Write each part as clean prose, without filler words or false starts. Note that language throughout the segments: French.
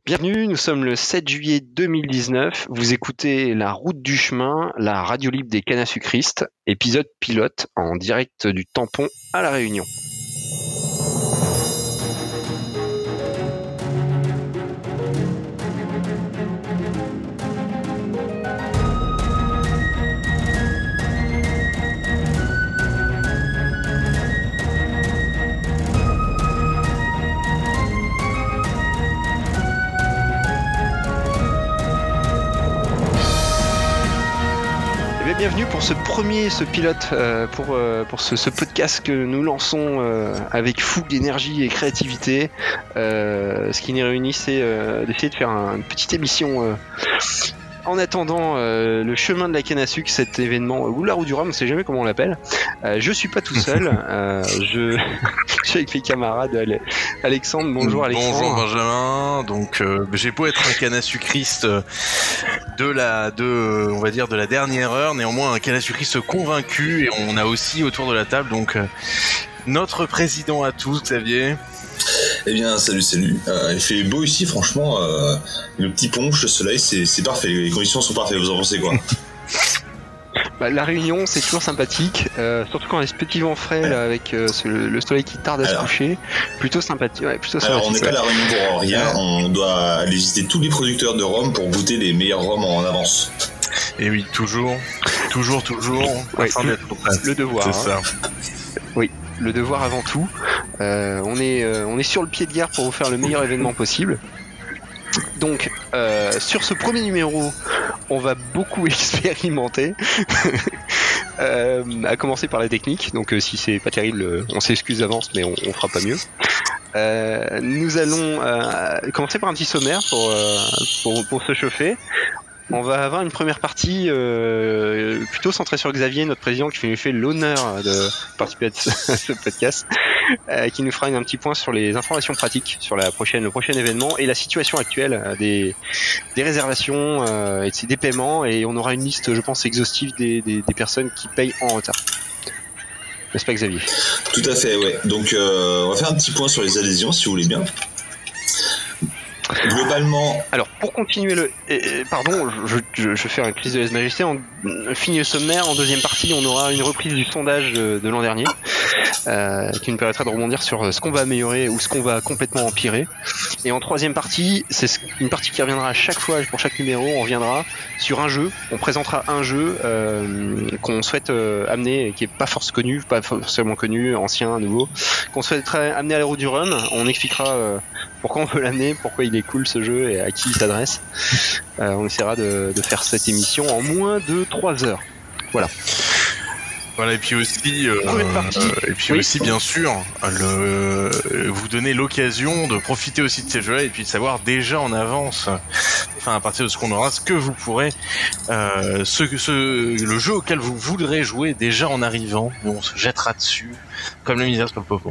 Bienvenue, nous sommes le 7 juillet 2019. Vous écoutez La Route du Chemin, la radio libre des cannes à sucristes, épisode pilote en direct du Tampon à La Réunion. Bienvenue pour ce pilote, pour ce podcast que nous lançons avec fougue, énergie et créativité. Ce qui nous réunit, c'est d'essayer de faire une petite émission en attendant le chemin de la canne à sucre, cet événement, ou la roue du rhum, on ne sait jamais comment on l'appelle. Je suis pas tout seul, je suis avec mes camarades. Alexandre, bonjour Alexandre. Bonjour Benjamin. Donc j'ai beau être un canne à sucriste on va dire de la dernière heure, néanmoins un canne à sucriste convaincu, et on a aussi autour de la table donc notre président à tous, Xavier. Eh bien, salut. Il fait beau ici, franchement. Le petit punch, le soleil, c'est parfait. Les conditions sont parfaites. Vous en pensez quoi? La Réunion, c'est toujours sympathique, surtout quand il y a ce petit vent frais là, avec le soleil qui tarde à se coucher. Plutôt sympathique. Ouais, plutôt sympathique. Alors, on n'est pas à La Réunion pour rien. On doit aller visiter tous les producteurs de rhum pour goûter les meilleurs rhums en avance. Et oui, toujours. Ouais, le devoir. C'est ça. Oui. Le devoir avant tout. On est sur le pied de guerre pour vous faire le meilleur événement possible. Donc, sur ce premier numéro, on va beaucoup expérimenter, à commencer par la technique. Donc, si c'est pas terrible, on s'excuse d'avance, mais on fera pas mieux. Nous allons commencer par un petit sommaire pour se chauffer. On va avoir une première partie plutôt centrée sur Xavier, notre président, qui nous fait l'honneur de participer à ce podcast, qui nous fera un petit point sur les informations pratiques sur le prochain événement et la situation actuelle des réservations et des paiements, et on aura une liste, je pense, exhaustive des personnes qui payent en retard. N'est-ce pas, Xavier? Tout à fait, ouais. Donc on va faire un petit point sur les adhésions, si vous voulez bien. Globalement. Alors, pour continuer pardon, je fais une crise de lèse-majesté. On finit le sommaire. En deuxième partie, on aura une reprise du sondage de l'an dernier, qui nous permettra de rebondir sur ce qu'on va améliorer ou ce qu'on va complètement empirer. Et en troisième partie, c'est une partie qui reviendra à chaque fois, pour chaque numéro, on reviendra sur un jeu. On présentera un jeu qu'on souhaite amener, qui est pas forcément connu, ancien, nouveau, qu'on souhaiterait amener à la roue du rhum. On expliquera pourquoi on veut l'amener, pourquoi il est cool ce jeu et à qui il s'adresse. On essaiera de faire cette émission en moins de 3 heures. Voilà, et puis aussi, oui. Aussi bien sûr, vous donner l'occasion de profiter aussi de ces jeux-là et puis de savoir déjà en avance, enfin à partir de ce qu'on aura, ce que vous pourrez, le jeu auquel vous voudrez jouer déjà en arrivant. Nous on se jettera dessus comme le misère sur le popo.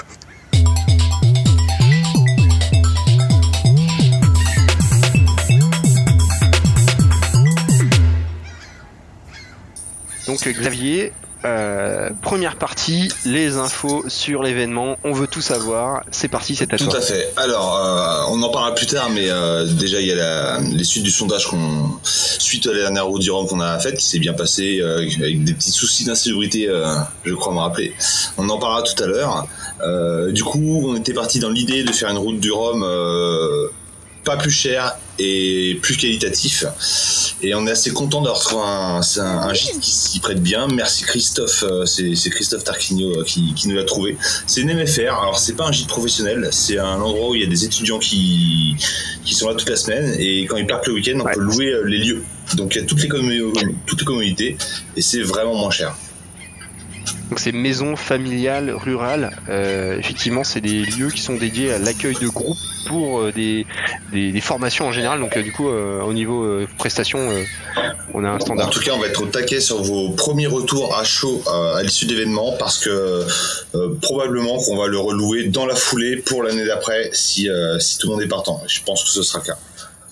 Donc Xavier, première partie, les infos sur l'événement, on veut tout savoir, c'est parti, c'est à toi. Tout à fait. Alors, on en parlera plus tard, mais déjà il y a les suites du sondage suite à la dernière roue du rhum qu'on a faite, qui s'est bien passée, avec des petits soucis d'insalubrité, je crois me rappeler. On en parlera tout à l'heure. Du coup, on était parti dans l'idée de faire une route du rhum pas plus cher et plus qualitatif, et on est assez content d'avoir trouvé un gîte qui s'y prête bien. Merci Christophe, c'est Christophe Tarquinio qui nous l'a trouvé. C'est une MFR, alors c'est pas un gîte professionnel, c'est un endroit où il y a des étudiants qui sont là toute la semaine, et quand ils partent le week-end, on peut louer les lieux, donc il y a toutes les communautés, et c'est vraiment moins cher. Donc c'est maison familiale rurale. Effectivement, c'est des lieux qui sont dédiés à l'accueil de groupes pour des formations en général. Donc du coup, au niveau prestations, on a un standard. En tout cas, on va être au taquet sur vos premiers retours à chaud à l'issue de l'événement, parce que probablement qu'on va le relouer dans la foulée pour l'année d'après si tout le monde est partant. Je pense que ce sera le cas.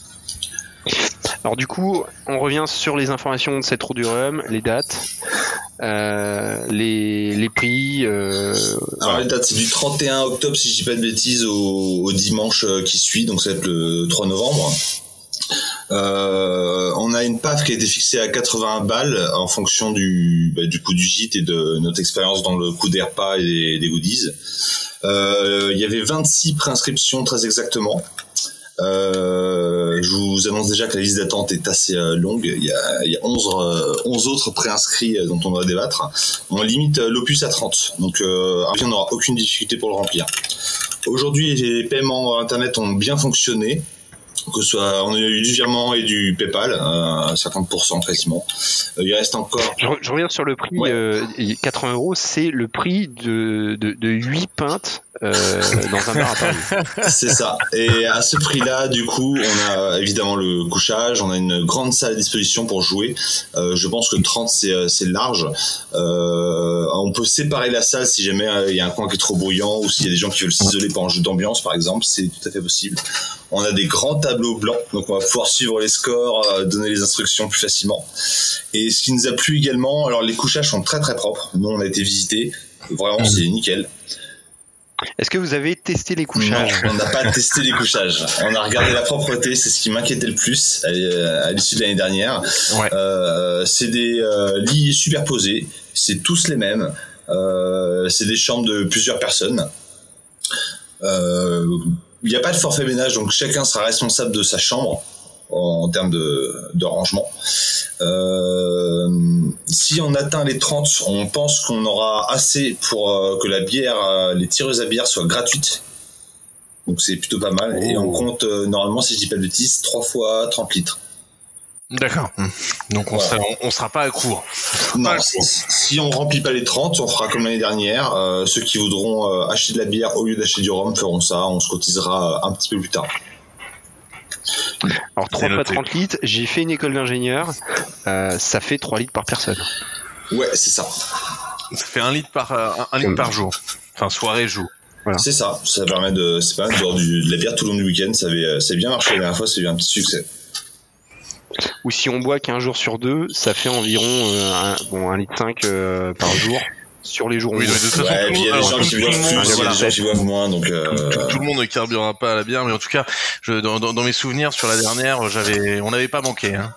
Alors du coup, on revient sur les informations de cette roue du rhum, les dates. les prix. Alors les dates, c'est du 31 octobre si je dis pas de bêtises au dimanche qui suit, donc ça va être le 3 novembre. On a une PAF qui a été fixée à 80 balles en fonction du coût du gîte et de notre expérience dans le coût des repas et des goodies. Il y avait 26 préinscriptions très exactement. Je vous annonce déjà que la liste d'attente est assez longue. Il y a 11 autres préinscrits dont on va débattre. On limite l'opus à 30, donc on n'aura aucune difficulté pour le remplir. Aujourd'hui, les paiements internet ont bien fonctionné. Que ce soit, on a eu du virement et du PayPal, 50% quasiment. Il reste encore. Je reviens sur le prix. Ouais. 80 €, c'est le prix de 8 pintes dans un bar à Paris. C'est ça. Et à ce prix-là, du coup, on a évidemment le couchage, on a une grande salle à disposition pour jouer. Je pense que 30 c'est large. On peut séparer la salle si jamais il y a un coin qui est trop bruyant ou s'il y a des gens qui veulent s'isoler pour un jeu d'ambiance, par exemple, c'est tout à fait possible. On a des grands tableaux blancs, donc on va pouvoir suivre les scores, donner les instructions plus facilement. Et ce qui nous a plu également, alors les couchages sont très très propres. Nous, on a été visités, vraiment c'est nickel. Est-ce que vous avez testé les couchages? Non, on n'a pas testé les couchages. On a regardé la propreté, c'est ce qui m'inquiétait le plus à l'issue de l'année dernière. Ouais. C'est des lits superposés, c'est tous les mêmes. C'est des chambres de plusieurs personnes. Il n'y a pas de forfait ménage, donc chacun sera responsable de sa chambre en termes de rangement. Si on atteint les 30, on pense qu'on aura assez pour que la bière, les tireuses à bière soient gratuites. Donc c'est plutôt pas mal. Et on compte normalement, si je dis pas de bêtises, 3 fois 30 litres. D'accord. Donc on sera pas à court. Non, si on remplit pas les 30, on fera comme l'année dernière. Ceux qui voudront acheter de la bière au lieu d'acheter du rhum feront ça. On se cotisera un petit peu plus tard. Alors 3 fois 30 litres, j'ai fait une école d'ingénieur, ça fait 3 litres par personne. Ouais, c'est ça. Ça fait 1 litre un litre par jour. Enfin, soirée-jour. Voilà. C'est ça. Ça permet de boire de la bière tout le long du week-end. Ça avait bien marché la dernière fois, c'est eu un petit succès. Ou si on boit qu'un jour sur deux, ça fait environ 1,5 litre par jour sur les jours où Oui, on de toute façon, Ouais, puis il y a des gens qui boivent plus, il y a des gens qui boivent moins, donc tout le monde ne carburera pas à la bière, mais en tout cas, dans mes souvenirs sur la dernière, on n'avait pas manqué. Hein.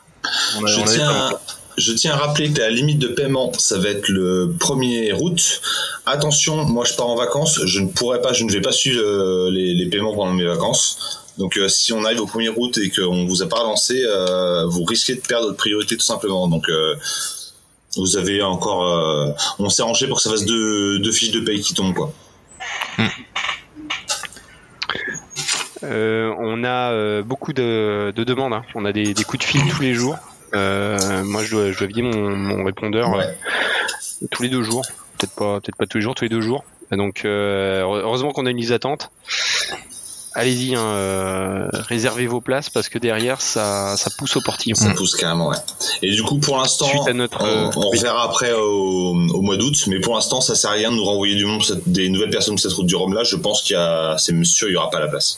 Je tiens à rappeler que la limite de paiement, ça va être le 1er août. Attention, moi je pars en vacances, je ne vais pas suivre les paiements pendant mes vacances. Donc si on arrive au 1er août et qu'on vous a pas relancé, vous risquez de perdre votre priorité tout simplement. Donc vous avez encore... on s'est arrangé pour que ça fasse deux fiches de paye qui tombent, quoi. On a beaucoup de demandes, hein. On a des coups de fil tous les jours. Moi je dois vider mon répondeur tous les 2 jours. Peut-être pas tous les jours, tous les 2 jours. Donc heureusement qu'on a une liste d'attente. Allez-y, réservez vos places parce que derrière ça pousse au portillon. Ça pousse carrément, ouais. Et du coup, pour l'instant, suite à notre, on reverra après au mois d'août, mais pour l'instant, ça sert à rien de nous renvoyer des nouvelles personnes pour cette route du Rhum là. Je pense c'est sûr, il y aura pas la place.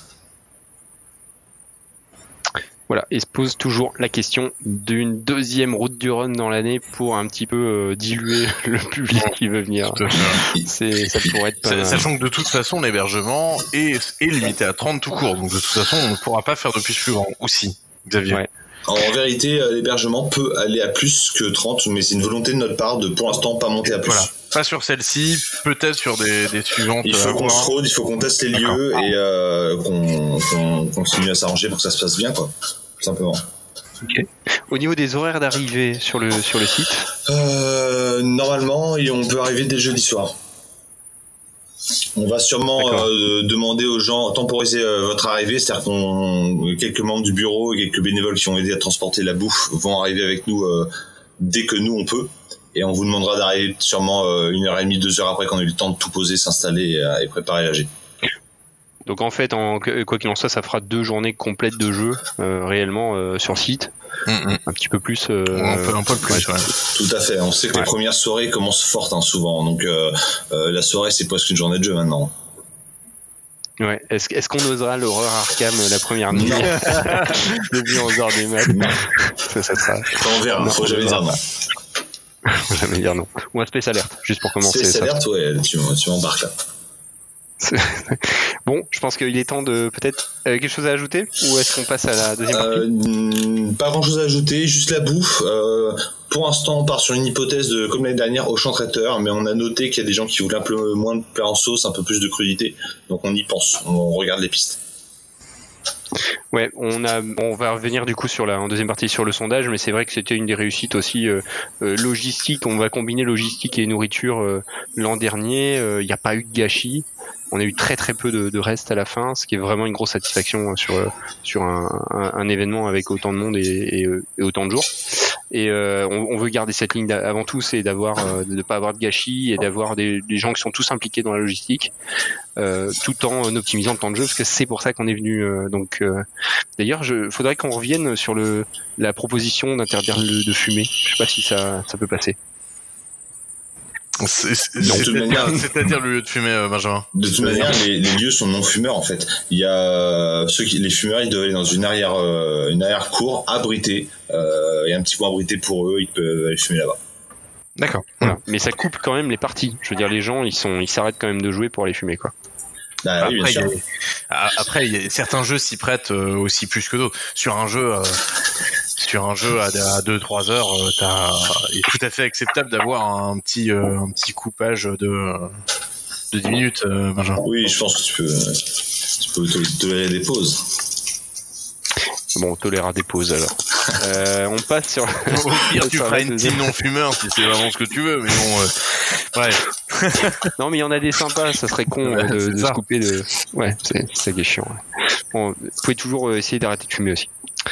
Voilà, et se pose toujours la question d'une deuxième route du Rhum dans l'année pour un petit peu diluer le public qui veut venir. Ça pourrait être pas mal. Sachant que de toute façon, l'hébergement est limité à 30 tout court, donc de toute façon, on ne pourra pas faire de plus plus grand aussi, Xavier. Ouais. En vérité, l'hébergement peut aller à plus que 30, mais c'est une volonté de notre part de, pour l'instant, pas monter à plus. Voilà. Pas sur celle-ci, peut-être sur des suivantes. Il faut qu'on se rôde, il faut qu'on teste les lieux et qu'on continue à s'arranger pour que ça se passe bien, quoi. Tout simplement. Okay. Au niveau des horaires d'arrivée sur le site, normalement, on peut arriver dès le jeudi soir. On va sûrement demander aux gens temporiser votre arrivée, c'est-à-dire qu'on quelques membres du bureau et quelques bénévoles qui ont aidé à transporter la bouffe vont arriver avec nous dès que nous on peut, et on vous demandera d'arriver sûrement 1h30, 2h après qu'on ait eu le temps de tout poser, s'installer et préparer l'AG. Donc en fait, quoi qu'il en soit, ça fera 2 journées complètes de jeu réellement sur site. Un petit peu plus. Un peu plus. Ouais. Tout à fait. On sait que les premières soirées commencent fortes souvent. Donc la soirée, c'est presque une journée de jeu maintenant. Ouais. Est-ce qu'on osera l'horreur Arkham la première nuit depuis 11h du mat? Ça sera. On verra. Faut jamais dire non. Jamais dire non. Ou un Space Alert, juste pour commencer. Space Alert, ouais, tu m'embarques là. Bon, je pense qu'il est temps de peut-être quelque chose à ajouter, ou est-ce qu'on passe à la deuxième partie? Pas grand chose à ajouter, juste la bouffe. Pour l'instant, on part sur une hypothèse de, comme l'année dernière, au champ traiteur, mais on a noté qu'il y a des gens qui voulaient un peu moins de plat en sauce, un peu plus de crudité, donc on y pense, on regarde les pistes. Ouais, on va revenir du coup en deuxième partie sur le sondage, mais c'est vrai que c'était une des réussites aussi logistique. On va combiner logistique et nourriture l'an dernier. Il n'y a pas eu de gâchis. On a eu très très peu de reste à la fin, ce qui est vraiment une grosse satisfaction sur un événement avec autant de monde et autant de jours. Et on veut garder cette ligne avant tout, c'est de ne pas avoir de gâchis et d'avoir des gens qui sont tous impliqués dans la logistique, tout en optimisant le temps de jeu, parce que c'est pour ça qu'on est venu. D'ailleurs, faudrait qu'on revienne sur la proposition d'interdire de fumer. Je sais pas si ça peut passer. C'est-à-dire le lieu de fumer, Benjamin. De toute manière, les lieux sont non fumeurs en fait. Il y a les fumeurs, ils doivent aller dans une arrière-cour abritée. Il y a un petit coin abrité pour eux, ils peuvent aller fumer là-bas. D'accord. Voilà. Mais ça coupe quand même les parties. Je veux dire, les gens, ils s'arrêtent quand même de jouer pour aller fumer, quoi. Ah, oui, bien sûr. Après, certains jeux s'y prêtent aussi plus que d'autres. Sur un jeu à 2-3 heures, il est tout à fait acceptable d'avoir un petit coupage de 10 minutes, Benjamin. Oui, je pense que tu peux tolérer des pauses. Bon, on tolérera des pauses alors. On passe sur. Au pire, tu feras une team non-fumeur si c'est vraiment ce que tu veux, mais bon, bref. Non, mais il y en a des sympas, ça serait con de se couper de. Ouais, c'est qui est chiant. Ouais. Bon, vous pouvez toujours essayer d'arrêter de fumer aussi.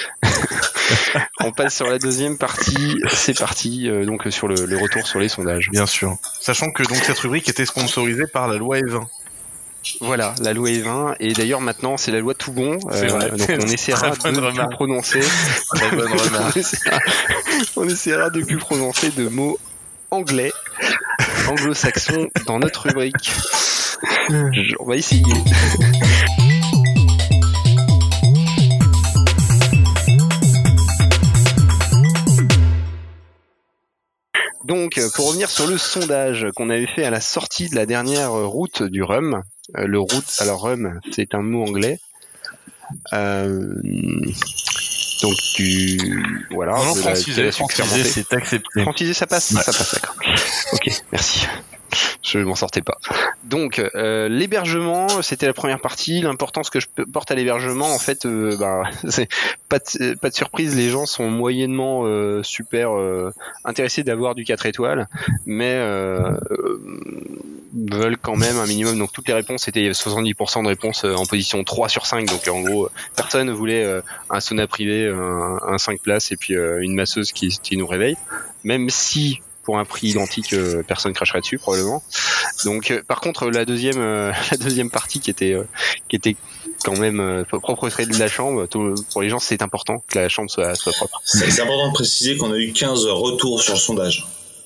On passe sur la deuxième partie. C'est parti, donc sur le retour sur les sondages. Bien sûr. Sachant que donc cette rubrique était sponsorisée par la loi E20. Voilà, la loi E20, et d'ailleurs maintenant c'est la loi tout bon, donc on essaiera de plus prononcer. Très bonne remarque. On essaiera de plus prononcer de mots anglais, anglo-saxons dans notre rubrique. On va essayer. Donc, pour revenir sur le sondage qu'on avait fait à la sortie de la dernière route du rhum, alors rhum, c'est un mot anglais. Donc voilà. Non, francisé, c'est accepté. Francisé, ça passe. Ouais. Ça passe, d'accord. Ok, merci. Je m'en sortais pas. Donc l'hébergement, c'était la première partie. L'importance que je porte à l'hébergement, en fait, c'est pas de surprise. Les gens sont moyennement super intéressés d'avoir du 4 étoiles, mais veulent quand même un minimum. Donc toutes les réponses, c'était 70% de réponses en position 3 sur 5. Donc en gros, personne ne voulait un sauna privé, un 5 places et puis une masseuse qui nous réveille. Même si pour un prix identique, personne cracherait dessus probablement. Donc par contre la deuxième partie qui était quand même propreté de la chambre, pour les gens c'est important que la chambre soit propre. C'est important de préciser qu'on a eu 15 retours sur le sondage.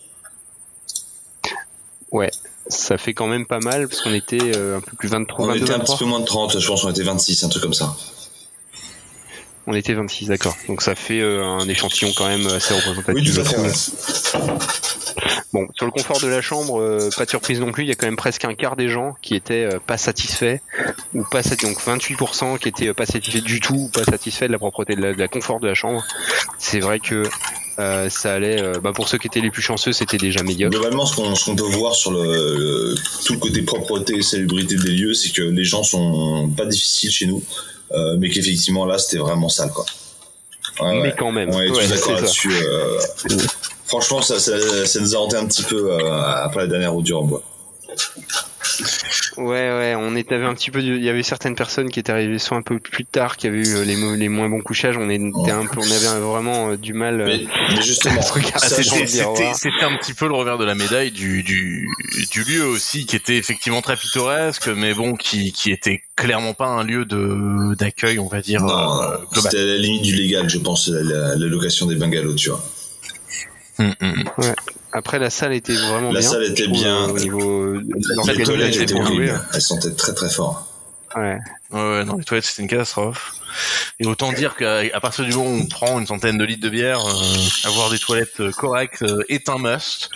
Ouais, ça fait quand même pas mal parce qu'on était un peu plus 23. On 22, était un 23. petit peu moins de 30, je pense qu'on était 26, un truc comme ça. On était 26, d'accord. Donc ça fait un échantillon quand même assez représentatif. Oui, tout à fait. Ouais. Bon, sur le confort de la chambre, pas de surprise non plus. Il y a quand même presque un quart des gens qui étaient pas satisfaits ou pas satisfaits. Donc 28% qui étaient pas satisfaits du tout ou pas satisfaits de la propreté, de la confort de la chambre. C'est vrai que ça allait. Pour ceux qui étaient les plus chanceux, c'était déjà médiocre. Globalement, ce qu'on peut voir sur tout le côté propreté et salubrité des lieux, c'est que les gens sont pas difficiles chez nous. Mais qu'effectivement là c'était vraiment sale quoi. Ouais, mais quand même. On est tous d'accord là-dessus. Ça. Franchement ça nous a hanté un petit peu après la dernière route du Rhum. Ouais, on avait un petit peu. Il y avait certaines personnes qui étaient arrivées soit un peu plus tard, qui avaient eu les moins bons couchages. On avait vraiment du mal. Mais justement, c'était un petit peu le revers de la médaille du lieu aussi, qui était effectivement très pittoresque, mais bon, qui était clairement pas un lieu d'accueil, on va dire. Non, global. C'était à la limite du légal, je pense, la location des bungalows, tu vois. Ouais. Après, la salle était vraiment bien. La salle était bien. Au niveau. Les toilettes étaient horribles. Elles sentaient très très fort. Ouais. Ouais, non, les toilettes c'était une catastrophe. Et autant dire qu'à partir du moment où on prend une centaine de litres de bière, avoir des toilettes correctes est un must.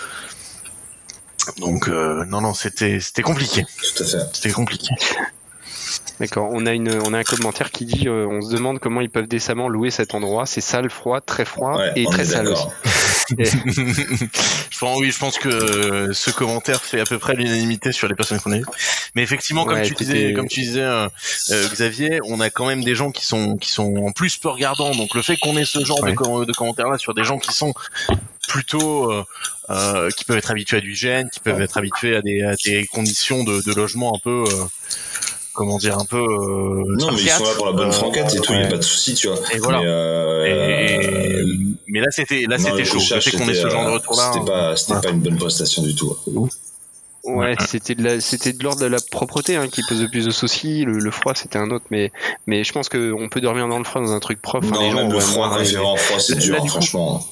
Donc non, c'était compliqué. Tout à fait. C'était compliqué. D'accord. On a un commentaire qui dit, on se demande comment ils peuvent décemment louer cet endroit. C'est sale, froid, très froid Ouais, et on très est sale aussi. d'accord. Je pense que ce commentaire fait à peu près l'unanimité sur les personnes qu'on a eues. Mais effectivement, comme tu disais, Xavier, on a quand même des gens qui sont en plus peu regardants. Donc le fait qu'on ait ce genre de commentaires-là sur des gens qui sont plutôt qui peuvent être habitués à du hygiène, qui peuvent être habitués à des conditions de logement un peu comment dire, un peu non, mais ils sont là pour la bonne franquette et tout, il y a pas de souci, tu vois. Et voilà. Mais là c'était chaud. Le fait qu'on ait ce genre de retour là, c'était pas une bonne prestation du tout. Ouais, c'était de l'ordre de la propreté qui pose le plus de soucis. Le froid, c'était un autre, mais je pense qu'on peut dormir dans le froid dans un truc propre. Non, les gens, même le froid, référent froid, c'est dur, là, franchement.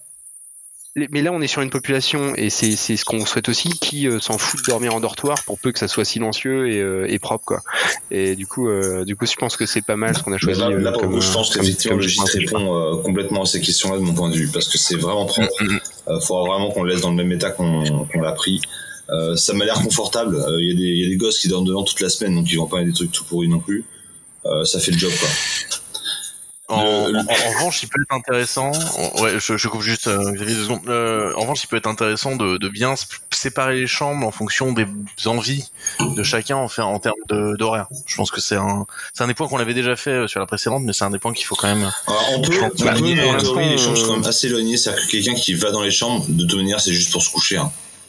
Mais là, on est sur une population, et c'est ce qu'on souhaite aussi, qui s'en fout de dormir en dortoir pour peu que ça soit silencieux et propre, quoi. Et du coup, je pense que c'est pas mal ce qu'on a choisi. Là, pour le coup, je pense qu'effectivement, le gîte répond complètement à ces questions-là de mon point de vue, parce que c'est vraiment propre. Faudra vraiment qu'on le laisse dans le même état qu'on l'a pris. Ça m'a l'air confortable. Il y a des gosses qui dorment dedans toute la semaine, donc ils vont pas mettre des trucs tout pourris non plus. Ça fait le job, quoi. En revanche, il peut être intéressant. Ouais, je coupe juste Xavier 2 secondes. En revanche, il peut être intéressant de bien séparer les chambres en fonction des envies de chacun en termes d'horaire. Je pense que c'est un des points qu'on avait déjà fait sur la précédente, mais c'est un des points qu'il faut quand même. Alors, on peut les chambres sont quand même assez éloignées, c'est-à-dire que quelqu'un qui va dans les chambres, de toute manière, c'est juste pour se coucher.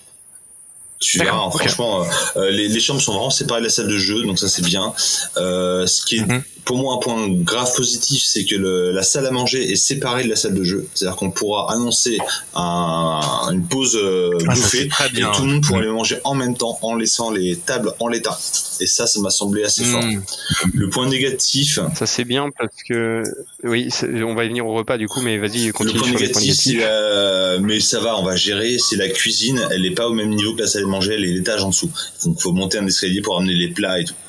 Tu verras, franchement, les chambres sont vraiment séparées de la salle de jeu, donc ça c'est bien. Ce qui est pour moi un point grave positif, c'est que la salle à manger est séparée de la salle de jeu. C'est-à-dire qu'on pourra annoncer une pause bouffée et tout le monde pourra aller manger en même temps en laissant les tables en l'état. Et ça m'a semblé assez fort. Le point négatif... Ça c'est bien parce que... Oui, on va y venir au repas du coup, mais vas-y, continue sur les points négatifs. Mais ça va, on va gérer. C'est la cuisine, elle n'est pas au même niveau que la salle à manger, elle est l'étage en dessous. Donc il faut monter un escalier pour amener les plats et tout.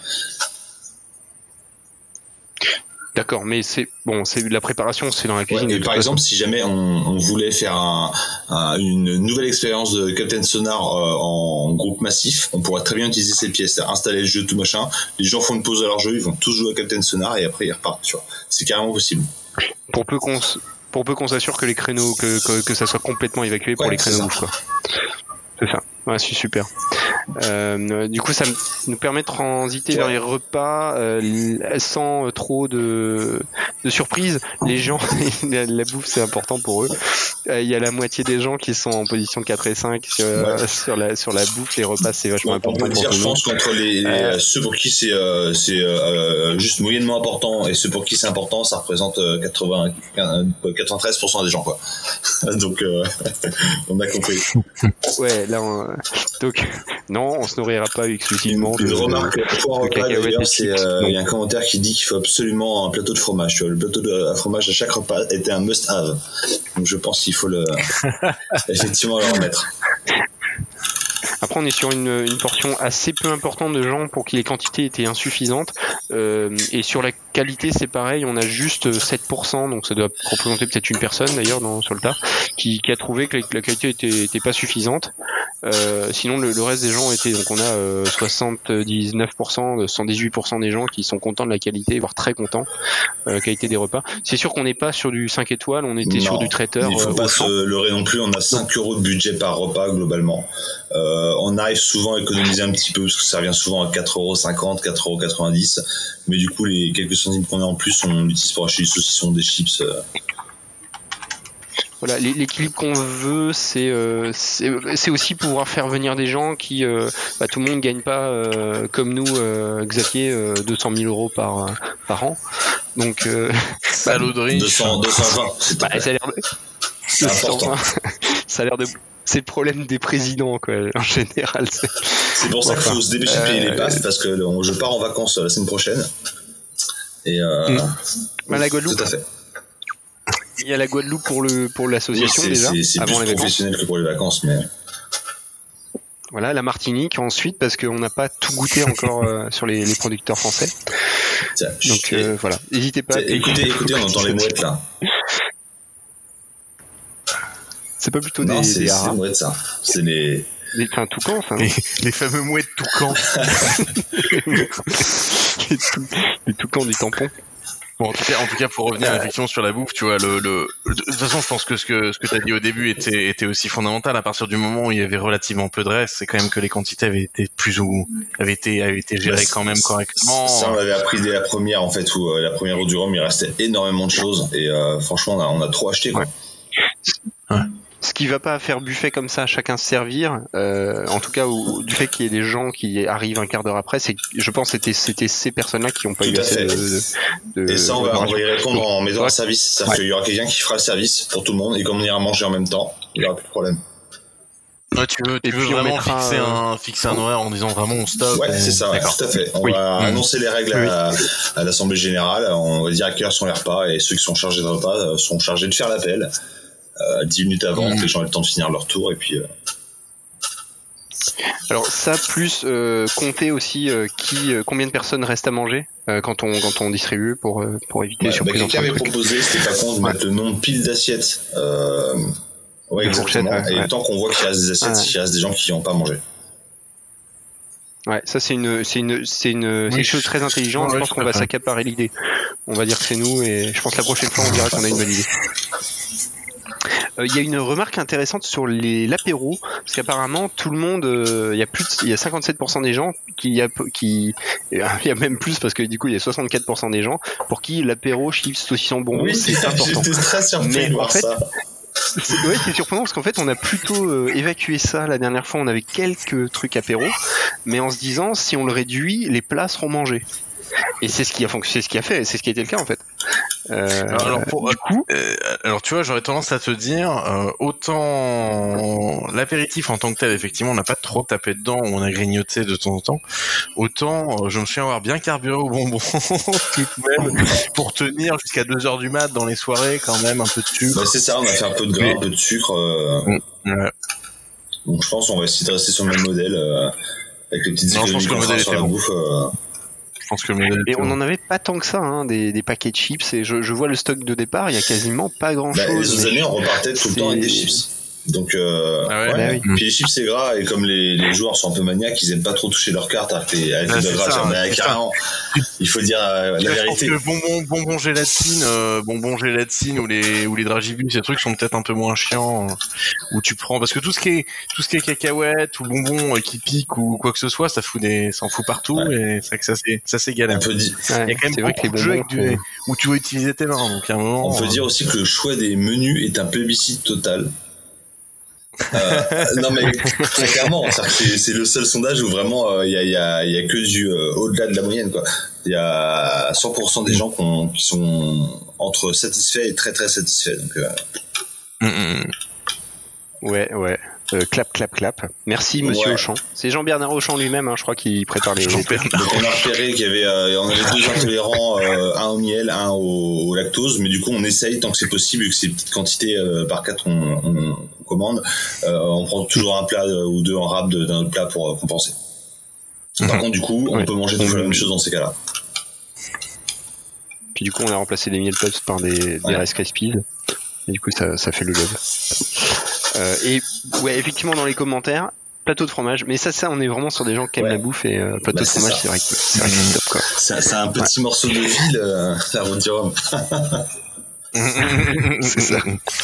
D'accord, mais c'est la préparation, c'est dans la cuisine. Ouais, et par exemple, si jamais on voulait faire une nouvelle expérience de Captain Sonar en groupe massif, on pourrait très bien utiliser ces pièces, installer le jeu, tout machin. Les gens font une pause à leur jeu, ils vont tous jouer à Captain Sonar et après ils repartent. Tu vois, c'est carrément possible. Pour peu qu'on s'assure que les créneaux, que ça soit complètement évacué pour les créneaux bouffe, quoi. C'est ça. Ouais, c'est super. Du coup, ça nous permet de transiter vers les repas sans trop de surprises. Les gens, la bouffe, c'est important pour eux. Il y a la moitié des gens qui sont en position 4 et 5 sur la bouffe. Les repas, c'est vachement important. On peut dire, je pense qu'entre ceux pour qui c'est juste moyennement important et ceux pour qui c'est important, ça représente 93% des gens, quoi. Donc, on a compris. Ouais, là, donc non, on se nourrira pas exclusivement de remarque pour d'ailleurs, il y a un commentaire qui dit qu'il faut absolument un plateau de fromage. Tu vois, le plateau de fromage à chaque repas était un must-have. Donc je pense qu'il faut effectivement le remettre. Après, on est sur une portion assez peu importante de gens pour qui les quantités étaient insuffisantes. Et sur la qualité, c'est pareil, on a juste 7%, donc ça doit représenter peut-être une personne d'ailleurs sur le tas, qui a trouvé que la qualité était pas suffisante. Sinon, le reste des gens étaient, donc on a 79%, 118% des gens qui sont contents de la qualité, voire très contents qualité des repas. C'est sûr qu'on n'est pas sur du 5 étoiles, on était sur du traiteur. Il ne faut pas se leurrer non plus, on a 5 € de budget par repas globalement. On arrive souvent à économiser un petit peu parce que ça revient souvent à 4,50 €, 4,90 €, mais du coup les quelques centimes qu'on a en plus on l'utilise pour acheter du saucisson, des chips. Voilà, l'équilibre qu'on veut, c'est aussi pouvoir faire venir des gens qui, tout le monde gagne pas comme nous, Xavier, 200 000 € par an. Donc, salauderie. 220. Ça a l'air de. C'est important. Ça a l'air de. C'est le problème des présidents, quoi, en général. C'est pour ça qu'il faut se dépêcher de payer les passes, parce que je pars en vacances la semaine prochaine. Et la Guadeloupe. Tout à fait. Il y a la Guadeloupe pour l'association déjà. C'est plus professionnel que pour les vacances, mais. Voilà, la Martinique ensuite, parce qu'on n'a pas tout goûté encore sur les producteurs français. Tiens, Donc voilà, n'hésitez pas. Écoutez, on entend les mouettes là. C'est pas plutôt Non, c'est des les haras, mouettes ça. C'est les. enfin toucans, ça. Les fameux mouettes toucans. Les toucans du tampon. Bon, en tout cas, pour revenir effectivement sur la bouffe, tu vois, de toute façon, je pense que ce que t'as dit au début était aussi fondamental. À partir du moment où il y avait relativement peu de reste, c'est quand même que les quantités avaient été gérées quand même correctement. Ça, on l'avait appris dès la première, en fait, où la première roue du Rhum, il restait énormément de choses, et franchement, on a trop acheté, quoi. Ouais. Ce qui va pas faire buffet comme ça, chacun se servir. En tout cas, du fait qu'il y ait des gens qui arrivent un quart d'heure après, je pense que c'était ces personnes-là qui n'ont pas eu assez de. Et ça, on va y répondre en mettant un service. C'est-à-dire qu'il y aura quelqu'un qui fera le service pour tout le monde, et comme on ira manger en même temps, il n'y aura plus de problème. Ouais, tu veux vraiment fixer un horaire en disant vraiment on stoppe. Ouais, c'est ça, tout à fait. On va annoncer les règles à l'Assemblée Générale, on va dire à quelle heure sont les repas, et ceux qui sont chargés de repas sont chargés de faire l'appel 10 minutes avant, que les gens aient le temps de finir leur tour, et puis... Alors ça, plus compter aussi combien de personnes restent à manger quand on distribue pour éviter les surprises. Quelqu'un avait proposé, c'était pas con, de mettre le nombre pile d'assiettes. Ouais, exactement. Et tant qu'on voit qu'il reste des assiettes, il reste des gens qui n'ont pas mangé. Ouais, ça c'est une chose très intelligente. Je pense qu'on va s'accaparer l'idée. On va dire que c'est nous, et je pense que la prochaine fois on dira qu'on a une bonne idée. Il y a une remarque intéressante sur l'apéro, parce qu'apparemment tout le monde, il y a 57% des gens il y a même plus, parce que du coup il y a 64% des gens pour qui l'apéro, chips, saucisson, bonbons, c'est important. J'étais très surpris de voir ça. C'est surprenant parce qu'en fait on a plutôt évacué ça la dernière fois. On avait quelques trucs apéro, mais en se disant si on le réduit, les plats seront mangés. Et c'est ce qui a été le cas en fait. Alors tu vois, j'aurais tendance à te dire, autant l'apéritif en tant que tel, effectivement, on n'a pas trop tapé dedans, on a grignoté de temps en temps. Autant je me souviens avoir bien carburé au bonbon tout de même pour tenir jusqu'à 2h du mat dans les soirées, quand même un peu de sucre. Bah, c'est ça, on a fait un peu de gras, un peu de sucre. Donc je pense qu'on va essayer de rester sur le même modèle avec les petites économies qu'on fera sur la bouffe. Et on n'en avait pas tant que ça, hein, des paquets de chips. Et je vois le stock de départ, il y a quasiment pas grand chose. Les autres années, on repartait tout le temps avec des chips. Donc, oui. Puis les chips c'est gras, et comme les joueurs sont un peu maniaques, ils aiment pas trop toucher leurs cartes avec les gras. Carrément, il faut dire la vérité. Je pense que bonbon gélatine ou les dragibus, ces trucs sont peut-être un peu moins chiants, où tu prends, parce que tout ce qui est cacahuètes ou bonbons qui piquent ou quoi que ce soit, ça en fout partout, et c'est vrai que ça s'égale un peu. Il y a quand même beaucoup de jeux où tu vas utiliser tes mains, donc à un moment. On peut dire aussi que le choix des menus est un plébiscite total. Non mais très clairement, c'est le seul sondage où vraiment il y a que du au-delà de la moyenne, quoi. Il y a 100% des gens qui sont entre satisfaits et très très satisfaits, donc ouais. Clap. Merci Monsieur Auchan. C'est Jean-Bernard Auchan lui-même, hein, je crois qu'il prépare les trucs. Donc on a repéré qu'il y avait on avait 2 intolérants, un au miel, un au lactose, mais du coup on essaye tant que c'est possible, vu que c'est petites quantités par 4 on commande, on prend toujours un plat ou 2 en rab d'un autre plat pour compenser. Par contre du coup on peut manger toujours la même chose dans ces cas-là. Puis du coup on a remplacé les miel puffs par des Rice Krispies. Et du coup ça fait le love. Et ouais, effectivement dans les commentaires, plateau de fromage, mais ça on est vraiment sur des gens qui aiment la bouffe, et plateau de fromage c'est vrai que c'est top, quoi. C'est un petit morceau de ville, la route du Rhum. C'est ça.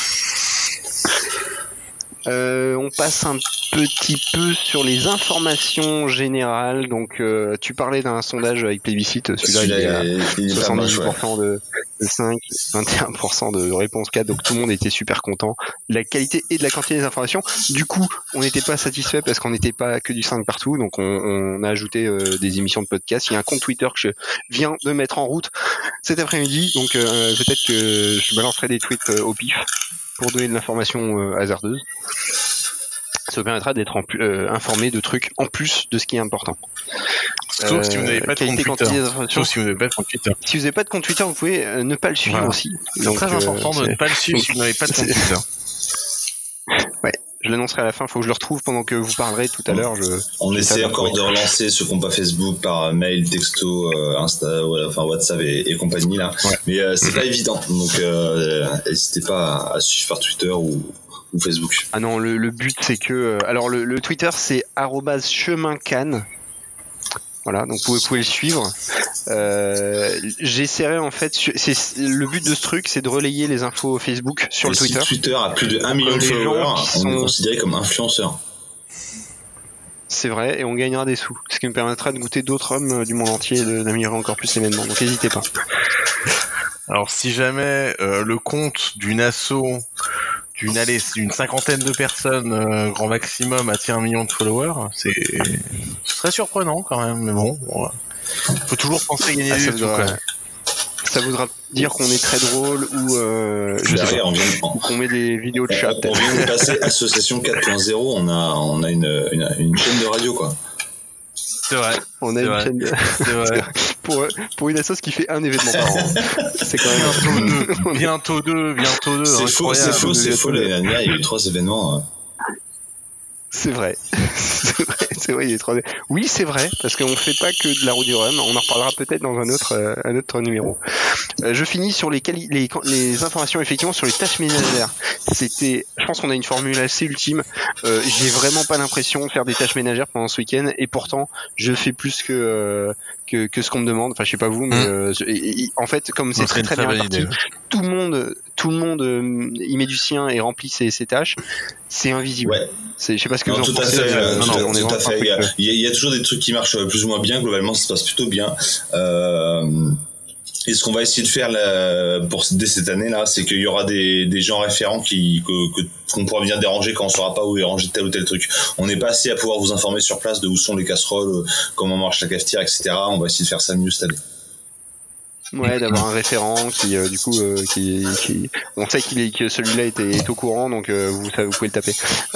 On passe un petit peu sur les informations générales. Donc, tu parlais d'un sondage avec plébiscite. Celui-là, il y a 78% de 5, 21% de réponse 4. Donc, tout le monde était super content de la qualité et de la quantité des informations. Du coup, on n'était pas satisfait parce qu'on n'était pas que du 5 partout. Donc, on a ajouté des émissions de podcast. Il y a un compte Twitter que je viens de mettre en route cet après-midi. Donc, peut-être que je balancerai des tweets au pif pour donner de l'information hasardeuse. Ça vous permettra d'être informé de trucs en plus de ce qui est important. Sauf si vous n'avez pas de compte Twitter. Si vous n'avez pas de compte Twitter, vous pouvez ne pas le suivre aussi. C'est très important de ne pas le suivre si vous n'avez pas de compte Twitter. Ouais, Je l'annoncerai à la fin. Faut que je le retrouve pendant que vous parlerez tout à l'heure. On essaie encore de relancer ceux qui n'ont pas Facebook par mail, texto, Insta, voilà, enfin WhatsApp et compagnie là. Ouais. Mais c'est pas évident. Donc n'hésitez pas à suivre par Twitter ou Facebook. Ah non, le but c'est que alors le Twitter c'est @chemincan. Voilà, donc vous pouvez le suivre. J'essaierai en fait, le but de ce truc, c'est de relayer les infos Facebook sur le Twitter. Si Twitter a plus de 1 million de followers, on est considéré comme influenceur. C'est vrai, et on gagnera des sous, ce qui me permettra de goûter d'autres hommes du monde entier et d'améliorer encore plus l'événement. Donc n'hésitez pas. Alors si jamais le compte d'une asso d'une cinquantaine de personnes, grand maximum, attire 1 million de followers, ce serait surprenant quand même, mais bon, faut toujours penser gagner des sous. Ça voudra dire qu'on est très drôle ou qu'on met des vidéos de chat. On vient de passer Association 4.0, on a une chaîne de radio quoi. C'est vrai. On a une chaîne de... C'est vrai. Pour une assoce qui fait un événement par an. C'est quand même bientôt deux. C'est faux. L'année dernière, il y a eu 3 événements. C'est vrai. C'est vrai, il y a 3. Oui, c'est vrai, parce qu'on fait pas que de la roue du rhum. On en reparlera peut-être dans un autre numéro. Je finis sur les informations effectivement sur les tâches ménagères. Je pense qu'on a une formule assez ultime. J'ai vraiment pas l'impression de faire des tâches ménagères pendant ce week-end, et pourtant je fais plus que ce qu'on me demande. Enfin, je sais pas vous, mais en fait, comme c'est très bien réparti, tout le monde y met du sien et remplit ses tâches. C'est invisible. Ouais. Je sais pas ce que vous en pensez. Tout à fait. Il y a toujours des trucs qui marchent plus ou moins bien. Globalement, ça se passe plutôt bien. Et ce qu'on va essayer de faire dès cette année là, c'est qu'il y aura des gens référents qu'on pourra venir déranger quand on saura pas où est rangé tel ou tel truc. On n'est pas assez à pouvoir vous informer sur place de où sont les casseroles, comment marche la cafetière, etc. On va essayer de faire ça mieux cette année. Ouais, d'avoir un référent qui on sait que celui-là est au courant, donc vous pouvez le taper.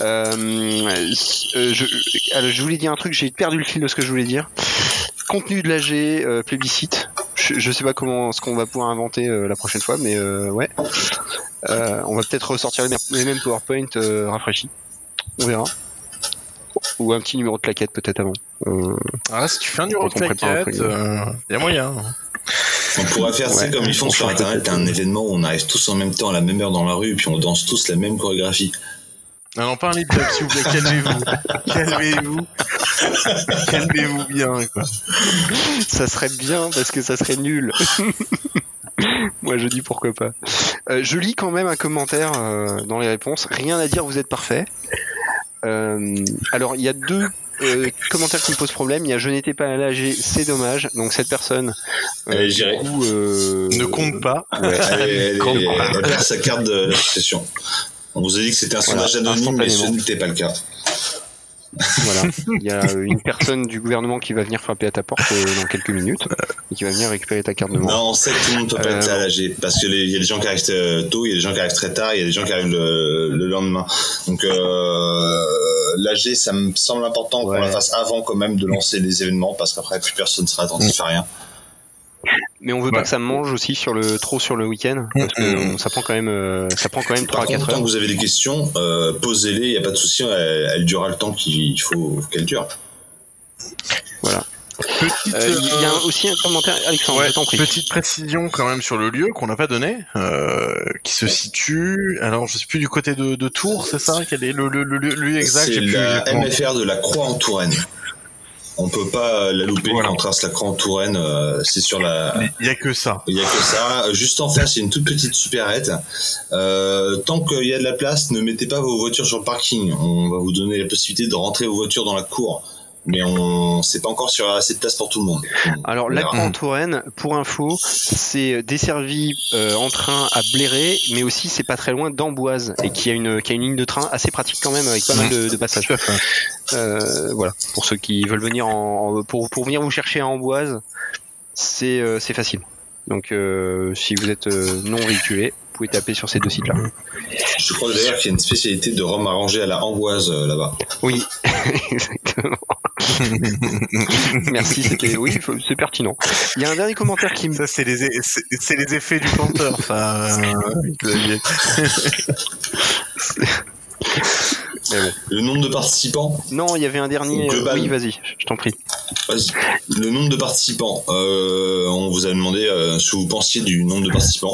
Je voulais dire un truc, j'ai perdu le fil de ce que je voulais dire. Contenu de l'AG, plébiscite. Je sais pas ce qu'on va pouvoir inventer la prochaine fois, mais ouais. On va peut-être ressortir les mêmes PowerPoint rafraîchis. On verra. Ou un petit numéro de plaquette peut-être avant. Si tu fais un numéro de plaquette, y a moyen. On pourrait faire ça comme ils font sur internet, un événement où on arrive tous en même temps à la même heure dans la rue et puis on danse tous la même chorégraphie. Non, pas un lip sync, s'il vous plaît, calmez-vous bien quoi. Ça serait bien parce que ça serait nul. Moi je dis pourquoi pas. Je lis quand même un commentaire dans les réponses. Rien à dire, vous êtes parfait. Alors il y a 2 commentaires qui me posent problème. Il y a je n'étais pas à l'AG, c'est dommage. Donc cette personne ne compte pas. Ouais, elle perd sa carte de l'association. On vous a dit que c'était un sondage anonyme, mais ce n'était pas le cas. Voilà. Il y a une personne du gouvernement qui va venir frapper à ta porte dans quelques minutes et qui va venir récupérer ta carte de membre. Non, on sait que tout le monde peut pas être à l'AG parce que il y a des gens qui arrivent tôt, il y a des gens qui arrivent très tard, il y a des gens qui arrivent le lendemain. Donc l'AG, ça me semble important qu'on la fasse avant quand même de lancer les événements parce qu'après plus personne sera attentif à rien. Mais on veut pas que ça me mange aussi trop sur le week-end parce que ça prend quand même 3 à 4 heures. Tant que vous avez des questions, posez-les, il y a pas de souci, elle durera le temps qu'il faut qu'elle dure. Voilà. Il y a aussi un commentaire, Alexandre, je t'en prie. Petite précision quand même sur le lieu qu'on n'a pas donné, qui se situe, alors je sais plus du côté de Tours, c'est ça? Quel est le lieu exact? C'est la MFR de la Croix-en-Touraine. On peut pas la louper quand on trace la Croix-en-Touraine, c'est sur la... Il y a que ça. Il y a que ça. Juste en face, il y a une toute petite supérette. Tant qu'il y a de la place, ne mettez pas vos voitures sur le parking. On va vous donner la possibilité de rentrer vos voitures dans la cour. Mais c'est pas encore sur assez de place pour tout le monde. Alors la Croix-en-Touraine, pour info, c'est desservi en train à Bléré, mais aussi c'est pas très loin d'Amboise et qui a une ligne de train assez pratique quand même avec pas mal de passages. Voilà, pour ceux qui veulent venir pour venir vous chercher à Amboise, c'est facile. Donc si vous êtes non véhiculé, vous pouvez taper sur ces 2 sites-là. Je crois d'ailleurs qu'il y a une spécialité de rhum arrangé à la Amboise là-bas. Oui, exactement. Merci, c'est pertinent. Il y a un dernier commentaire qui me... Ça, c'est les effets du compteur, ça. Mais bon. Le nombre de participants. Non, il y avait un dernier. Global. Oui, vas-y, je t'en prie. Vas-y. Le nombre de participants. On vous a demandé ce que vous pensiez du nombre de participants.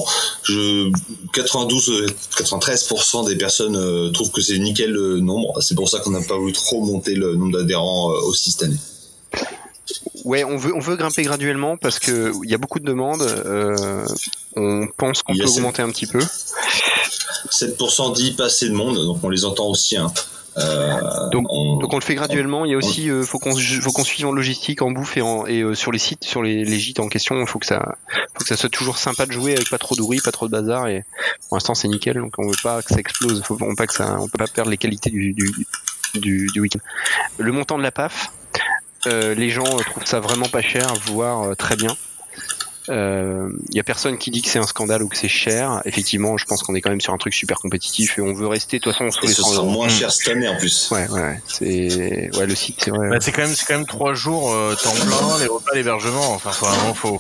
93% des personnes trouvent que c'est nickel le nombre. C'est pour ça qu'on n'a pas voulu trop monter le nombre d'adhérents aussi cette année. Ouais, on veut grimper graduellement parce que il y a beaucoup de demandes. On pense qu'on peut augmenter un petit peu. 7% dit pas assez de monde, donc on les entend aussi. Hein. Donc on le fait graduellement. Il y a aussi faut qu'on suive en logistique, en bouffe et sur les sites, sur les gîtes en question. Il faut que ça soit toujours sympa de jouer avec pas trop de bruit, pas trop de bazar. Et pour l'instant c'est nickel. Donc on veut pas que ça explose. On peut pas perdre les qualités du week-end. Le montant de la PAF. Les gens trouvent ça vraiment pas cher, voire très bien. Y a personne qui dit que c'est un scandale ou que c'est cher. Effectivement, je pense qu'on est quand même sur un truc super compétitif et on veut rester de toute façon sur les 100 euros. Moins cher cette année en plus. Ouais. C'est le site, c'est vrai. Bah, c'est quand même 3 jours temps plein, les repas, l'hébergement. Enfin, faut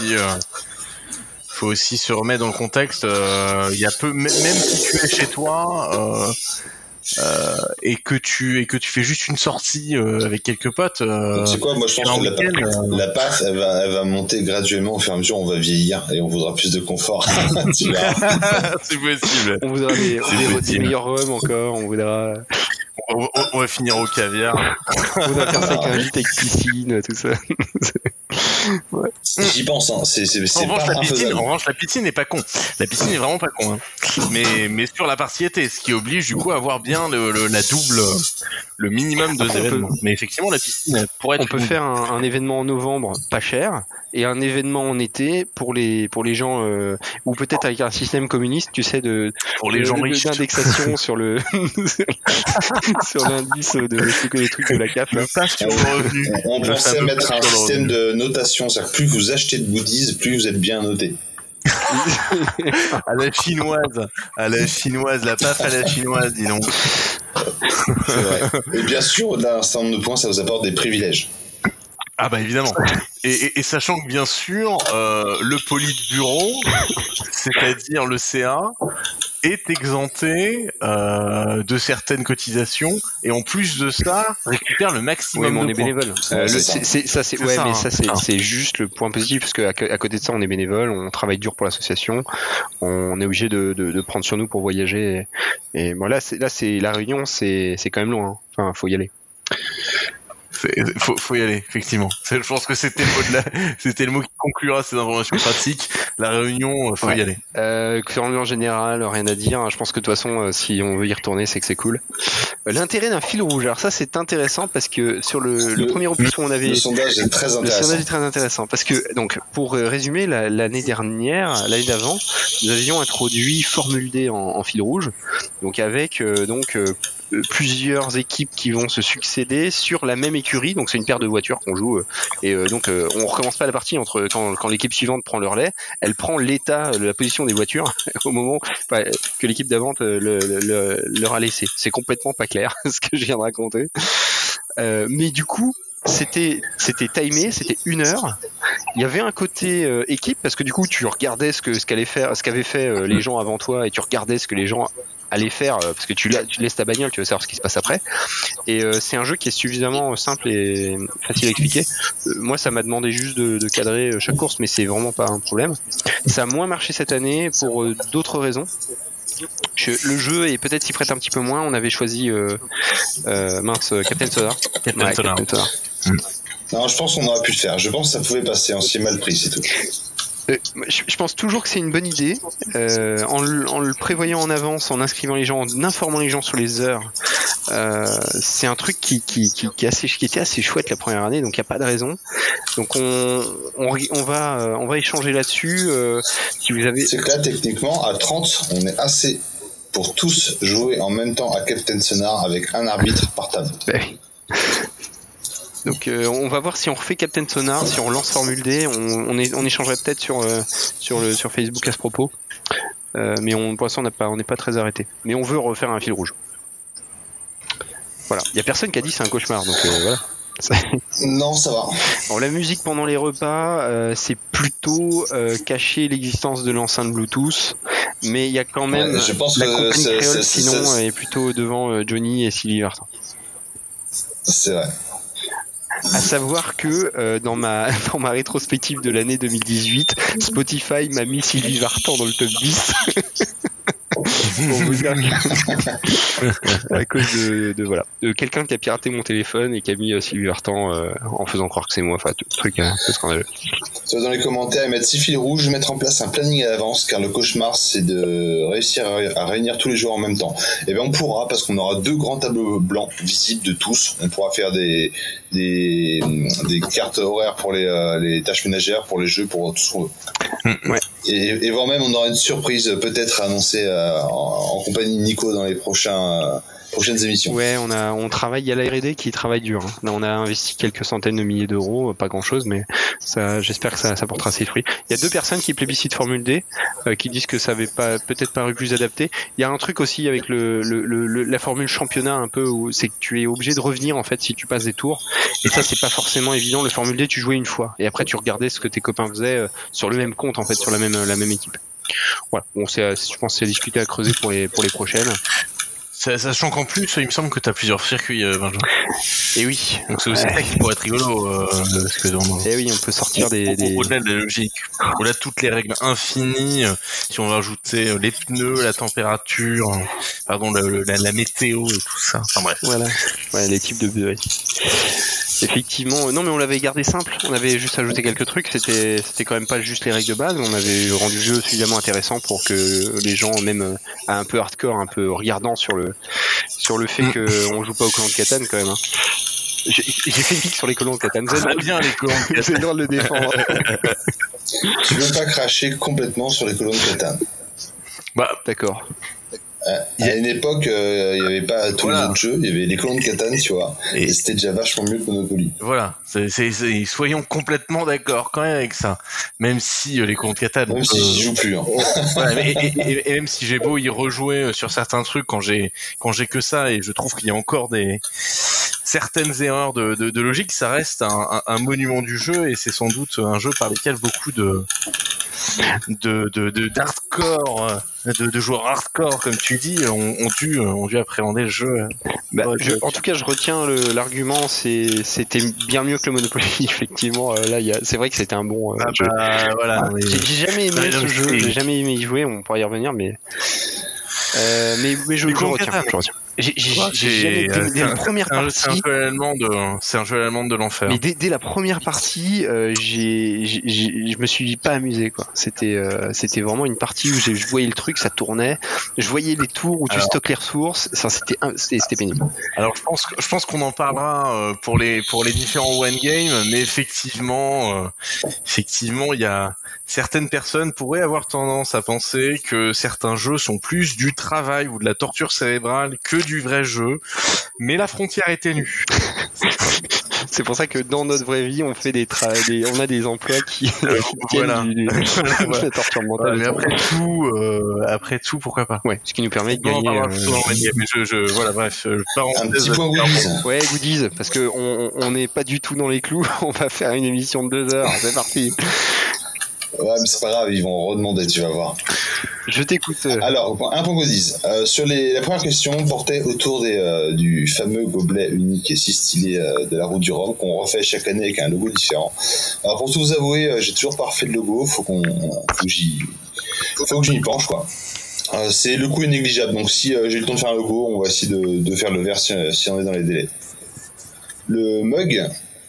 aussi se remettre dans le contexte. Il y a peu, même si tu es chez toi. Et que tu fais juste une sortie avec quelques potes. Tu sais quoi, moi je pense que la PAF elle va monter graduellement au fur et à mesure, on va vieillir et on voudra plus de confort. Tu verras. C'est possible. On voudra des meilleurs rums encore, on voudra. On va finir au caviar. On voudra faire ça avec un gîte avec piscine, tout ça. Ouais. J'y pense, hein. C'est en revanche, la piscine n'est pas con. La piscine est vraiment pas con. Hein. Mais sur la partie été, ce qui oblige du coup à avoir bien le minimum de événements. Mais effectivement, la piscine pourrait être. On peut faire un événement en novembre pas cher et un événement en été pour les gens ou peut-être avec un système communiste, tu sais, pour les gens riches, d'indexation sur le sur l'indice de les trucs de la CAF. On pensait mettre un système de notation, c'est-à-dire que plus vous achetez de goodies, plus vous êtes bien noté. À la chinoise, la PAF à la chinoise, dis donc. C'est vrai. Et bien sûr, au-delà d'un certain nombre de points, ça vous apporte des privilèges. Ah bah évidemment. Et sachant que bien sûr, le Politburo, c'est-à-dire le CA, est exempté de certaines cotisations et en plus de ça, récupère le maximum. Oui, mais on est points. bénévole. C'est juste le point positif parce qu'à côté de ça, on est bénévole, on travaille dur pour l'association, on est obligé de prendre sur nous pour voyager. Et bon, là, c'est la Réunion, c'est quand même loin. Hein. Enfin, faut y aller. Faut y aller, effectivement. Je pense que c'était le mot qui conclura ces informations pratiques. La Réunion, faut y aller. En général, rien à dire. Je pense que de toute façon, si on veut y retourner, c'est que c'est cool. L'intérêt d'un fil rouge. Alors ça, c'est intéressant parce que sur le premier opus où on avait... Le sondage est très intéressant. Le sondage est très intéressant parce que, donc, pour résumer, l'année d'avant, nous avions introduit Formule D en fil rouge. Donc avec, plusieurs équipes qui vont se succéder sur la même écurie, donc c'est une paire de voitures qu'on joue donc on recommence pas la partie entre quand l'équipe suivante prend leur lait, elle prend la position des voitures au moment que l'équipe d'avant leur a laissé. C'est complètement pas clair ce que je viens de raconter, mais du coup c'était timé, c'était 1 heure. Il y avait un côté équipe parce que du coup tu regardais ce qu'avaient fait les gens avant toi et tu regardais ce que les gens allaient faire parce que tu laisses ta bagnole, tu veux savoir ce qui se passe après. Et c'est un jeu qui est suffisamment simple et facile à expliquer. Moi, ça m'a demandé juste de cadrer chaque course, mais c'est vraiment pas un problème. Ça a moins marché cette année pour d'autres raisons. Le jeu est peut-être s'y prête un petit peu moins. On avait choisi Captain Soda. Captain Soda. Non, je pense qu'on aurait pu le faire. Je pense que ça pouvait passer. On s'y est mal pris, c'est tout. Je pense toujours que c'est une bonne idée en le prévoyant en avance, en inscrivant les gens, en informant les gens sur les heures. C'est un truc qui était assez chouette la première année, donc il n'y a pas de raison. Donc on va échanger là-dessus. Si vous avez... C'est que là, techniquement, à 30, on est assez pour tous jouer en même temps à Captain Sonar avec un arbitre par table. Donc on va voir si on refait Captain Sonar, si on relance Formule D, on échangerait peut-être sur Facebook à ce propos. Mais pour l'instant on n'est pas très arrêté. Mais on veut refaire un fil rouge. Voilà. Il y a personne qui a dit c'est un cauchemar, donc voilà. Non, ça va. Alors, la musique pendant les repas, c'est plutôt cacher l'existence de l'enceinte Bluetooth, mais il y a quand même Je pense la que compagnie créole, sinon, c'est est plutôt devant Johnny et Sylvie Vartan. vrai. À savoir que dans ma rétrospective de l'année 2018, Spotify m'a mis Sylvie Vartan dans le top 10. Pour vous dire que à cause de quelqu'un qui a piraté mon téléphone et qui a mis Sylvie Vartan en faisant croire que c'est moi, enfin tout truc un peu scandaleux. Dans les commentaires, mettre 6 fils rouges, mettre en place un planning à l'avance, car le cauchemar c'est de réussir à réunir tous les joueurs en même temps. Et bien on pourra, parce qu'on aura 2 grands tableaux blancs visibles de tous. On pourra faire des cartes horaires pour les tâches ménagères, pour les jeux, pour tout ce qu'on veut. Ouais. Et voire même on aura une surprise peut-être à annoncer en compagnie de Nico dans les prochaines émissions. Ouais, on travaille, il y a la R&D qui travaille dur. Là, on a investi quelques centaines de milliers d'euros, pas grand-chose, mais ça, j'espère que ça portera ses fruits. Il y a 2 personnes qui plébiscitent Formule D, qui disent que ça avait peut-être paru plus adapté. Il y a un truc aussi avec la formule championnat un peu où c'est que tu es obligé de revenir en fait si tu passes des tours. Et ça, c'est pas forcément évident. Le Formule D, tu jouais une fois et après tu regardais ce que tes copains faisaient sur le même compte en fait, sur la même équipe. Voilà. Bon, je pense que c'est à discuter, à creuser pour les prochaines. Sachant qu'en plus, il me semble que t'as plusieurs circuits, Benjamin. Et oui. Donc c'est aussi ça qui pourrait être rigolo, parce que et oui, on peut sortir au-delà de la logique, au-delà de toutes les règles infinies, si on va ajouter les pneus, la température, la météo et tout ça. Enfin bref. Voilà. Ouais, les types de buts. Effectivement, non mais on l'avait gardé simple, on avait juste ajouté quelques trucs, c'était quand même pas juste les règles de base, on avait rendu le jeu suffisamment intéressant pour que les gens, même un peu hardcore, un peu regardant sur le fait qu'on joue pas au colon de Catane quand même. Hein. J'ai fait une pique sur les colons de Catane. Très bien les colons de Catane. J'ai le droit de le défendre. Tu veux pas cracher complètement sur les colons de Catane. Bah d'accord. À une époque, il n'y avait pas tous les autres jeux, il y avait les colons de Catane, tu vois, et c'était déjà vachement mieux que Monopoly. Voilà, soyons complètement d'accord quand même avec ça, même si les colons de Catane... Même si j'y joue plus. Hein. Voilà, et même si j'ai beau y rejouer sur certains trucs quand j'ai que ça, et je trouve qu'il y a encore certaines erreurs de logique, ça reste un monument du jeu, et c'est sans doute un jeu par lequel beaucoup d'hardcore, de joueurs hardcore comme tu dis, ont dû appréhender le jeu. En tout cas, je retiens l'argument, c'était bien mieux que le Monopoly. Effectivement, là, c'est vrai que c'était un bon jeu. Voilà, j'ai jamais aimé ce jeu, j'ai jamais aimé y jouer. On pourra y revenir, mais je retiens. J'ai jamais dès la première partie. C'est un jeu allemand de l'enfer. Mais dès la première partie, je me suis pas amusé quoi. C'était vraiment une partie où je voyais le truc, ça tournait. Je voyais les tours où tu stockes les ressources. Ça c'était pénible. Alors je pense qu'on en parlera pour les différents one game, mais effectivement il y a certaines personnes pourraient avoir tendance à penser que certains jeux sont plus du travail ou de la torture cérébrale que du vrai jeu, mais la frontière est ténue. C'est pour ça que dans notre vraie vie, on fait on a des emplois qui voilà. La torture mentale. Mais après tout, pourquoi pas. Ouais, ce qui nous permet de gagner. Mais voilà, bref. Un petit point goodies. Ouais, goodies, parce que on n'est pas du tout dans les clous. On va faire une émission de 2 heures. C'est parti. Ouais, mais c'est pas grave, ils vont redemander, tu vas voir. Je t'écoute. Alors, un point goodies. Sur la première question portait autour du fameux gobelet unique et si stylé de la route du Rhum qu'on refait chaque année avec un logo différent. Alors, pour tout vous avouer, j'ai toujours pas refait le logo, faut que j'y m'y penche, quoi. Le coût est négligeable, donc si j'ai le temps de faire un logo, on va essayer de faire le verre si on est dans les délais. Le mug,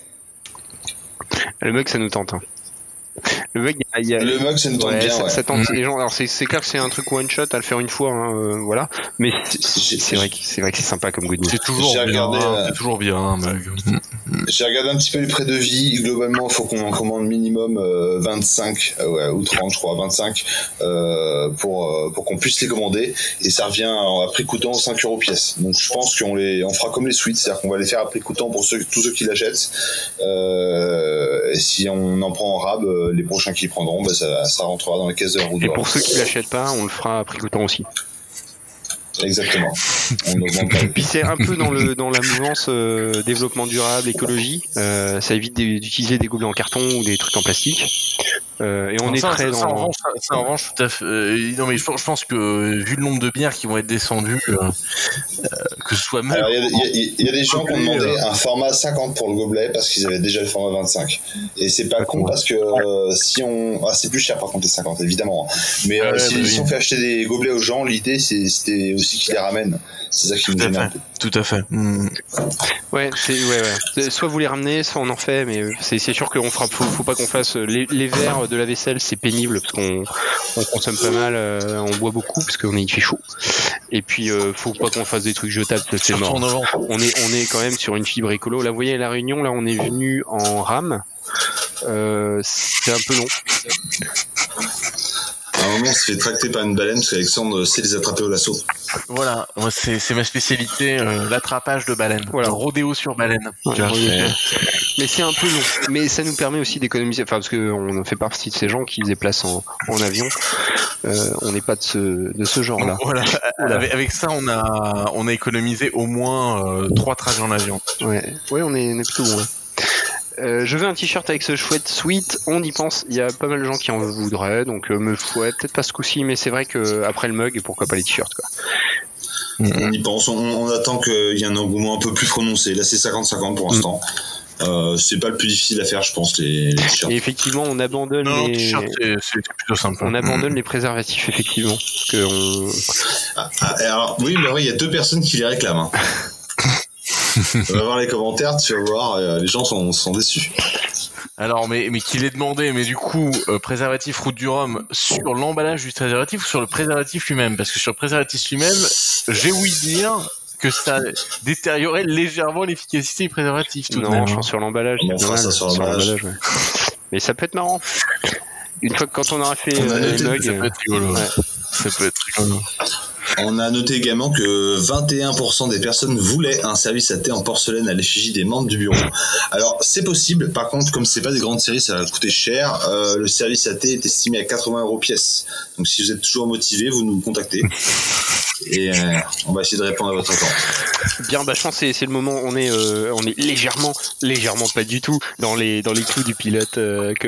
ça nous tente. Hein. Le mug, le mug, ça nous tente bien. Ça tente les gens. Alors c'est clair que c'est un truc one shot à le faire une fois, hein, voilà. Mais c'est vrai que c'est sympa comme goodie. C'est toujours bien, un mug. J'ai regardé un petit peu les prix de vie. Globalement, il faut qu'on en commande minimum 25 ou 30, je crois, 25 pour qu'on puisse les commander. Et ça revient à prix coûtant 5 € pièce. Donc je pense qu'on fera comme les suites, c'est-à-dire qu'on va les faire à prix coûtant pour tous ceux qui l'achètent. Et si on en prend en rab, les prochains qui prendront, ça rentrera dans les caisses de la roue. Et pour ceux qui l'achètent pas, on le fera à prix coûtant aussi. Exactement. On n'augmente pas. Puis c'est un peu dans la mouvance développement durable, écologie. Ça évite d'utiliser des gobelets en carton ou des trucs en plastique. Et on est très dans. En revanche, tout à fait. Non, mais je pense que vu le nombre de bières qui vont être descendues, que ce soit même. Alors, il y a des gens qui ont demandé un format 50 pour le gobelet parce qu'ils avaient déjà le format 25. Et c'est pas con parce que si on. Ah, c'est plus cher par contre les 50, évidemment. Mais si on fait acheter des gobelets aux gens, l'idée c'était aussi qu'ils les ramènent. C'est ça qui nous gêne un peu. Tout à fait. Ouais. Soit vous les ramenez, soit on en fait, mais c'est sûr qu'on fera. Faut pas qu'on fasse les verres de la vaisselle, c'est pénible parce qu'on consomme pas mal, on boit beaucoup parce il fait chaud. Et puis faut pas qu'on fasse des trucs jetables, c'est mort. On est quand même sur une fibre écolo. Là, vous voyez, à La Réunion, là, on est venu en rame. C'est un peu long. À un moment, on se fait tracter par une baleine parce qu'Alexandre sait les attraper au lasso. Voilà, moi c'est ma spécialité, l'attrapage de baleines. Voilà. Rodéo sur baleine. Ouais, mais c'est un peu long. Mais ça nous permet aussi d'économiser, enfin parce qu'on fait partie de ces gens qui se déplacent en avion. On n'est pas de ce genre-là. Voilà. Avec ça, on a économisé au moins 3 trajets en avion. Ouais, on est plutôt bon. Là. Je veux un t-shirt avec ce chouette sweat, on y pense, il y a pas mal de gens qui en voudraient, donc me fouet, peut-être pas ce coup-ci, mais c'est vrai que après le mug, pourquoi pas les t-shirts quoi. On y pense, on attend qu'il y ait un engouement un peu plus prononcé, là c'est 50-50 pour l'instant. C'est pas le plus difficile à faire, je pense, les t-shirts. Et effectivement, on abandonne les t-shirts, c'est plutôt simple. On abandonne les préservatifs, effectivement, parce que alors oui, mais il y a 2 personnes qui les réclament. Hein. On va voir les commentaires, tu vas voir, les gens sont déçus. Alors, mais qu'il ait demandé, mais du coup, préservatif route du Rhum sur l'emballage du préservatif ou sur le préservatif lui-même? Parce que sur le préservatif lui-même, j'ai ouï dire que ça détériorait légèrement l'efficacité du préservatif. Tout de même. Non, sur l'emballage, on fera ça sur l'emballage. Ouais. Mais ça peut être marrant. Une fois que quand on aura fait les mugs, ça peut être rigolo. Ouais. Ça peut être rigolo. On a noté également que 21% des personnes voulaient un service à thé en porcelaine à l'effigie des membres du bureau. Alors, c'est possible. Par contre, comme c'est pas des grandes séries, ça va coûter cher. Le service à thé est estimé à 80 € pièce. Donc, si vous êtes toujours motivé, vous nous contactez. Et on va essayer de répondre à votre attente. Bien, je pense que c'est le moment. On est légèrement pas du tout dans les clous du pilote.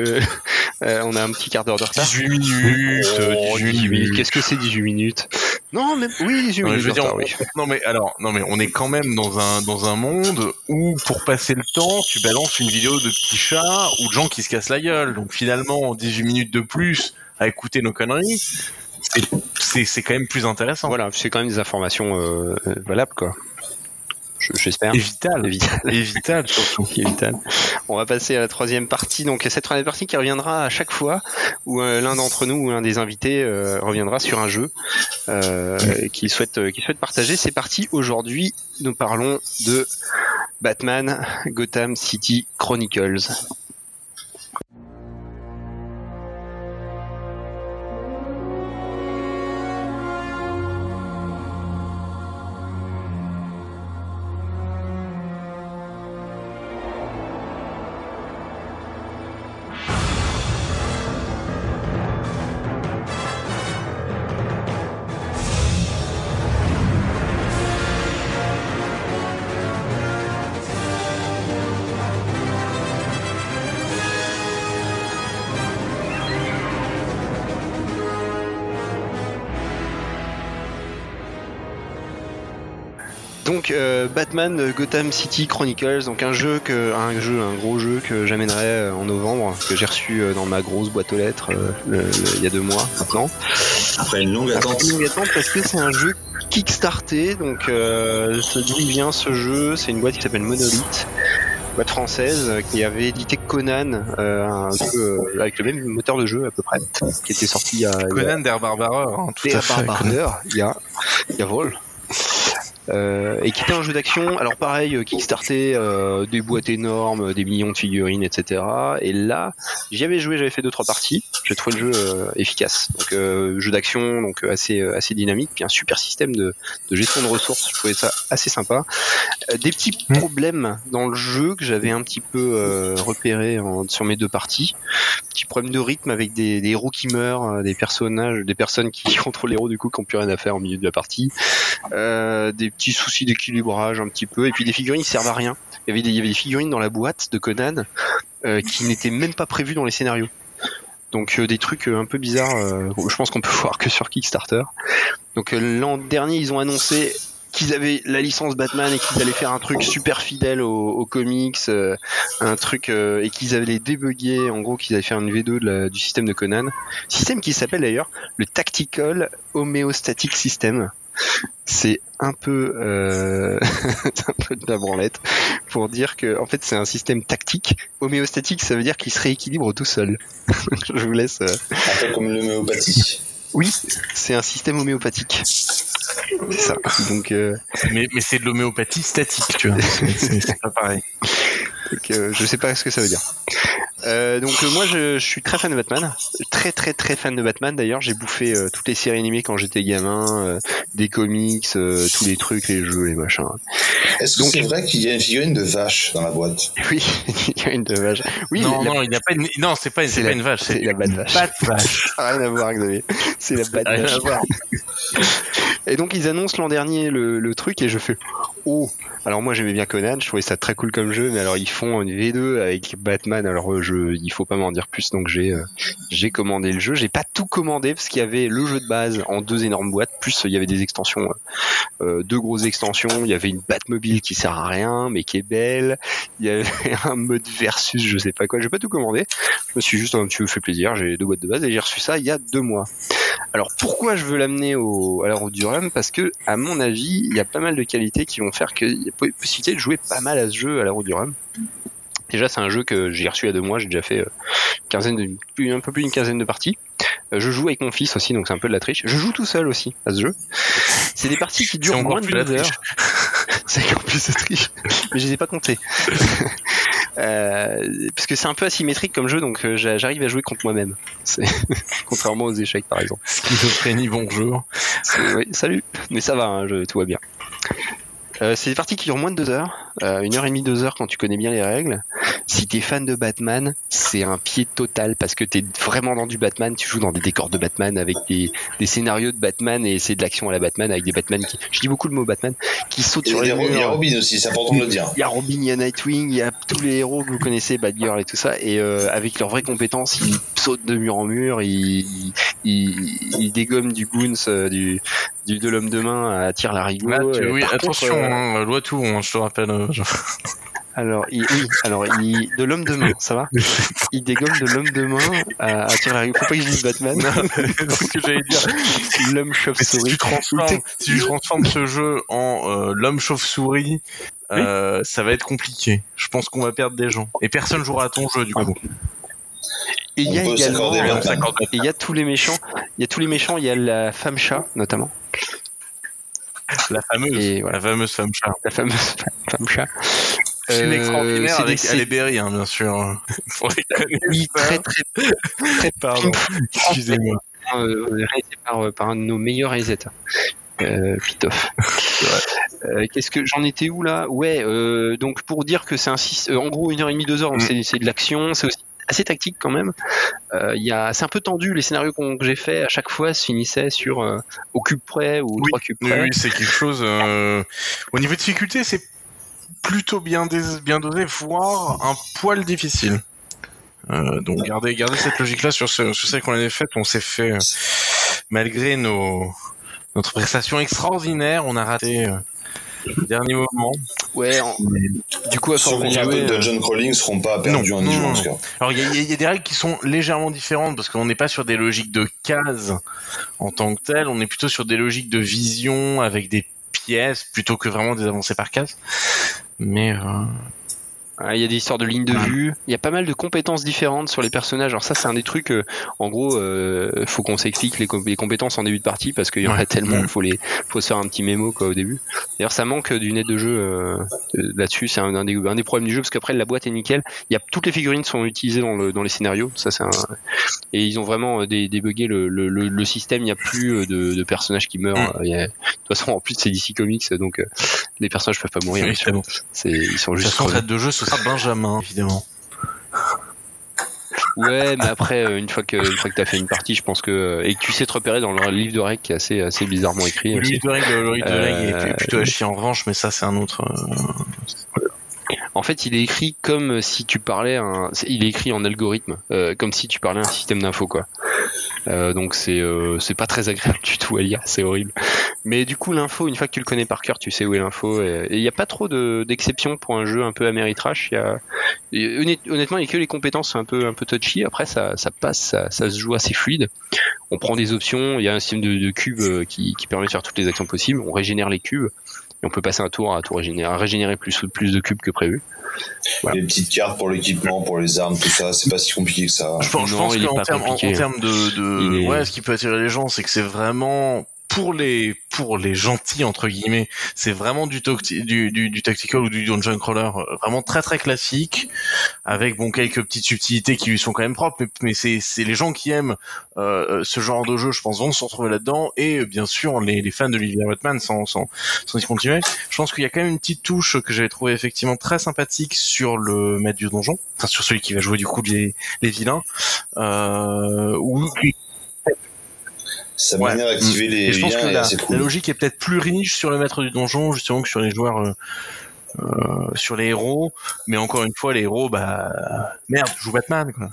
On a un petit quart d'heure de retard. 18 minutes. 18 minutes. Qu'est-ce que c'est 18 minutes? Non, mais oui, 18 minutes. Je veux dire, oui. Non mais on est quand même dans un monde où pour passer le temps, tu balances une vidéo de petits chats ou de gens qui se cassent la gueule. Donc finalement, 18 minutes de plus à écouter nos conneries, c'est quand même plus intéressant. Voilà, c'est quand même des informations valables, quoi. J'espère. Évitable surtout. Évitable. On va passer à la 3e partie. Donc cette 3e partie qui reviendra à chaque fois où l'un d'entre nous ou l'un des invités reviendra sur un jeu qu'il souhaite partager. C'est parti. Aujourd'hui, nous parlons de Batman Gotham City Chronicles. Donc Batman Gotham City Chronicles, donc un gros jeu que j'amènerai en novembre, que j'ai reçu dans ma grosse boîte aux lettres il y a 2 mois maintenant. Après une longue attente. Parce que c'est un jeu kickstarté, donc d'où il vient ce jeu? C'est une boîte qui s'appelle Monolith, boîte française qui avait édité Conan, un jeu avec le même moteur de jeu à peu près, qui était sorti il y a Conan der Barbarer, hein, tout à fait. Il y a vol. et qui était un jeu d'action. Alors pareil, kickstarté, des boîtes énormes, des millions de figurines, etc. Et là, j'y avais joué, j'avais fait 2-3 parties. J'ai trouvé le jeu efficace. Donc jeu d'action, donc assez dynamique, puis un super système de gestion de ressources. Je trouvais ça assez sympa. Des petits problèmes dans le jeu que j'avais un petit peu repéré sur mes 2 parties. Petit problème de rythme avec des héros qui meurent, des personnes qui contrôlent les héros du coup qui n'ont plus rien à faire au milieu de la partie. Des petits soucis d'équilibrage un petit peu, et puis des figurines qui servent à rien. Il y avait des figurines dans la boîte de Conan qui n'étaient même pas prévues dans les scénarios. Donc des trucs un peu bizarres, je pense qu'on peut voir que sur Kickstarter. Donc l'an dernier, ils ont annoncé qu'ils avaient la licence Batman et qu'ils allaient faire un truc super fidèle aux comics, un truc et qu'ils allaient débugger, en gros qu'ils allaient faire une V2 du système de Conan, système qui s'appelle d'ailleurs le Tactical Homeostatic System. C'est un peu un peu de la branlette pour dire que en fait c'est un système tactique. Homéostatique, ça veut dire qu'il se rééquilibre tout seul. Je vous laisse. Un peu comme l'homéopathie. Oui, c'est un système homéopathique. C'est ça. Donc. Mais c'est de l'homéopathie statique, tu vois. C'est pas pareil. Donc, je sais pas ce que ça veut dire. Donc moi je suis très fan de Batman, très fan de Batman. D'ailleurs j'ai bouffé toutes les séries animées quand j'étais gamin, des comics, tous les trucs, les jeux, les machins. Est-ce que c'est vrai qu'il y a une figurine de vache dans la boîte? Oui, il y a une de vache. Oui, non, il n'y a pas une. Non, c'est pas une vache, c'est la bat vache. Rien à voir, Xavier. C'est la bat vache. Rien à voir. Et donc ils annoncent l'an dernier le truc et je fais oh. Alors moi j'aimais bien Conan, je trouvais ça très cool comme jeu, mais alors ils font une V2 avec Batman, alors il faut pas m'en dire plus, donc j'ai commandé le jeu. J'ai pas tout commandé parce qu'il y avait le jeu de base en 2 énormes boîtes, plus il y avait des extensions, 2 grosses extensions, il y avait une Batmobile qui sert à rien mais qui est belle, il y avait un mode versus je sais pas quoi, j'ai pas tout commandé, je me suis juste un petit peu fait plaisir, j'ai 2 boîtes de base et j'ai reçu ça il y a 2 mois. Alors pourquoi je veux l'amener à la route du Rhum? Parce que à mon avis il y a pas mal de qualités qui vont faire qu'il y a possibilité de jouer pas mal à ce jeu à la route du Rhum. Déjà c'est un jeu que j'ai reçu il y a 2 mois, j'ai déjà fait un peu plus d'une quinzaine de parties. Je joue avec mon fils aussi, donc c'est un peu de la triche. Je joue tout seul aussi à ce jeu. C'est des parties qui durent moins de 2 heures. C'est encore plus de triche, mais je les ai pas comptées. Parce que c'est un peu asymétrique comme jeu, donc j'arrive à jouer contre moi-même. Contrairement aux échecs par exemple. Schizophrénie, bonjour. Oui, salut. Mais ça va, hein, tout va bien. C'est des parties qui durent moins de 2 heures, 1h30, 2 heures quand tu connais bien les règles. Si t'es fan de Batman, c'est un pied total parce que t'es vraiment dans du Batman, tu joues dans des décors de Batman avec des scénarios de Batman et c'est de l'action à la Batman avec des Batman je dis beaucoup le mot Batman, qui sautent sur les murs. Il y a Robin aussi, c'est important de le dire. Il y a Robin, il y a Nightwing, il y a tous les héros que vous connaissez, Batgirl et tout ça, et avec leurs vraies compétences, ils sautent de mur en mur, ils dégomment du goons, de l'homme de main à tir larigot. Oui, attention, loi tout, je te rappelle. Alors, de l'homme de main, ça va? Il dégomme de l'homme de main à tir larigot. Faut pas que je dise Batman. C'est ce que j'allais dire. L'homme chauve-souris. Si tu transformes ce jeu en l'homme chauve-souris, ça va être compliqué. Je pense qu'on va perdre des gens. Et personne jouera à ton jeu, du coup. Et il y a également, il y a tous les méchants. Il y a la femme chat, notamment. La fameuse femme chat. La fameuse femme chat. C'est une extraordinaire avec Halle Berry, hein, bien sûr. Pour les connaître. Oui, très pardon. Excusez-moi. Réalisé par un de nos meilleurs réalisateurs. Pitoff. Qu'est-ce que j'en étais où là? Ouais, donc pour dire que c'est en gros 1h30, 2 heures, c'est de l'action, c'est aussi assez tactique quand même. C'est un peu tendu, les scénarios que j'ai fait à chaque fois se finissaient sur au cube près ou 3 cubes près. Oui, c'est quelque chose. Au niveau de difficulté, c'est plutôt bien dosé, voire un poil difficile. Donc gardez cette logique-là sur celle qu'on avait faite. On s'est fait, malgré notre prestation extraordinaire, on a raté le dernier moment. Ouais. Du coup, à ceux qui ont un peu de John Crawling seront pas perdus en niveau en tout cas. Alors il y a des règles qui sont légèrement différentes parce qu'on n'est pas sur des logiques de cases en tant que telles. On est plutôt sur des logiques de vision avec des pièces plutôt que vraiment des avancées par case. Mais Il y a des histoires de lignes de vue. Il y a pas mal de compétences différentes sur les personnages. Alors ça, c'est un des trucs. En gros, faut qu'on s'explique les compétences en début de partie parce qu'il y en a tellement. Faut se faire un petit mémo quoi au début. D'ailleurs, ça manque d'une aide de jeu là-dessus. C'est un des problèmes du jeu parce qu'après la boîte est nickel. Toutes les figurines sont utilisées dans les scénarios. Ça, et ils ont vraiment débugué le système. Il n'y a plus de personnages qui meurent. De toute façon, en plus, c'est DC Comics, donc les personnages peuvent pas mourir. Oui, bien sûr. Ils sont juste. En traite de jeu, ce sera Benjamin, évidemment. Ouais, mais après, une fois que t'as fait une partie, je pense que et que tu sais te repérer dans le livre de règles qui est assez bizarrement écrit. Le livre de règles est plutôt à chier en revanche, mais ça, c'est un autre. En fait, il est écrit comme si tu parlais il est écrit en algorithme, comme si tu parlais un système d'info quoi. Donc c'est pas très agréable du tout à lire, c'est horrible. Mais du coup, l'info, une fois que tu le connais par cœur, tu sais où est l'info. Et il n'y a pas trop d'exceptions pour un jeu un peu Ameritrash. Honnêtement, il y a que les compétences un peu touchy. Après, ça passe, ça se joue assez fluide. On prend des options. Il y a un système de cubes qui permet de faire toutes les actions possibles. On régénère les cubes et on peut passer un tour à régénérer plus de cubes que prévu. Voilà. Les petites cartes pour l'équipement, pour les armes, tout ça, c'est pas si compliqué que ça. Je pense qu'en termes de ce qui peut attirer les gens, c'est que c'est vraiment pour les gentils entre guillemets, c'est vraiment du tactical ou du dungeon crawler vraiment très très classique, avec quelques petites subtilités qui lui sont quand même propres, mais c'est les gens qui aiment ce genre de jeu, je pense, vont se retrouver là-dedans, et bien sûr les fans de Olivia Watman sans y continuer. Je pense qu'il y a quand même une petite touche que j'avais trouvé effectivement très sympathique sur le maître du donjon, enfin sur celui qui va jouer du coup les vilains, où sa manière d'activer les je pense que liens, c'est cool. La logique est peut-être plus riche sur le maître du donjon justement que sur les joueurs sur les héros, mais encore une fois les héros merde, joue Batman quoi.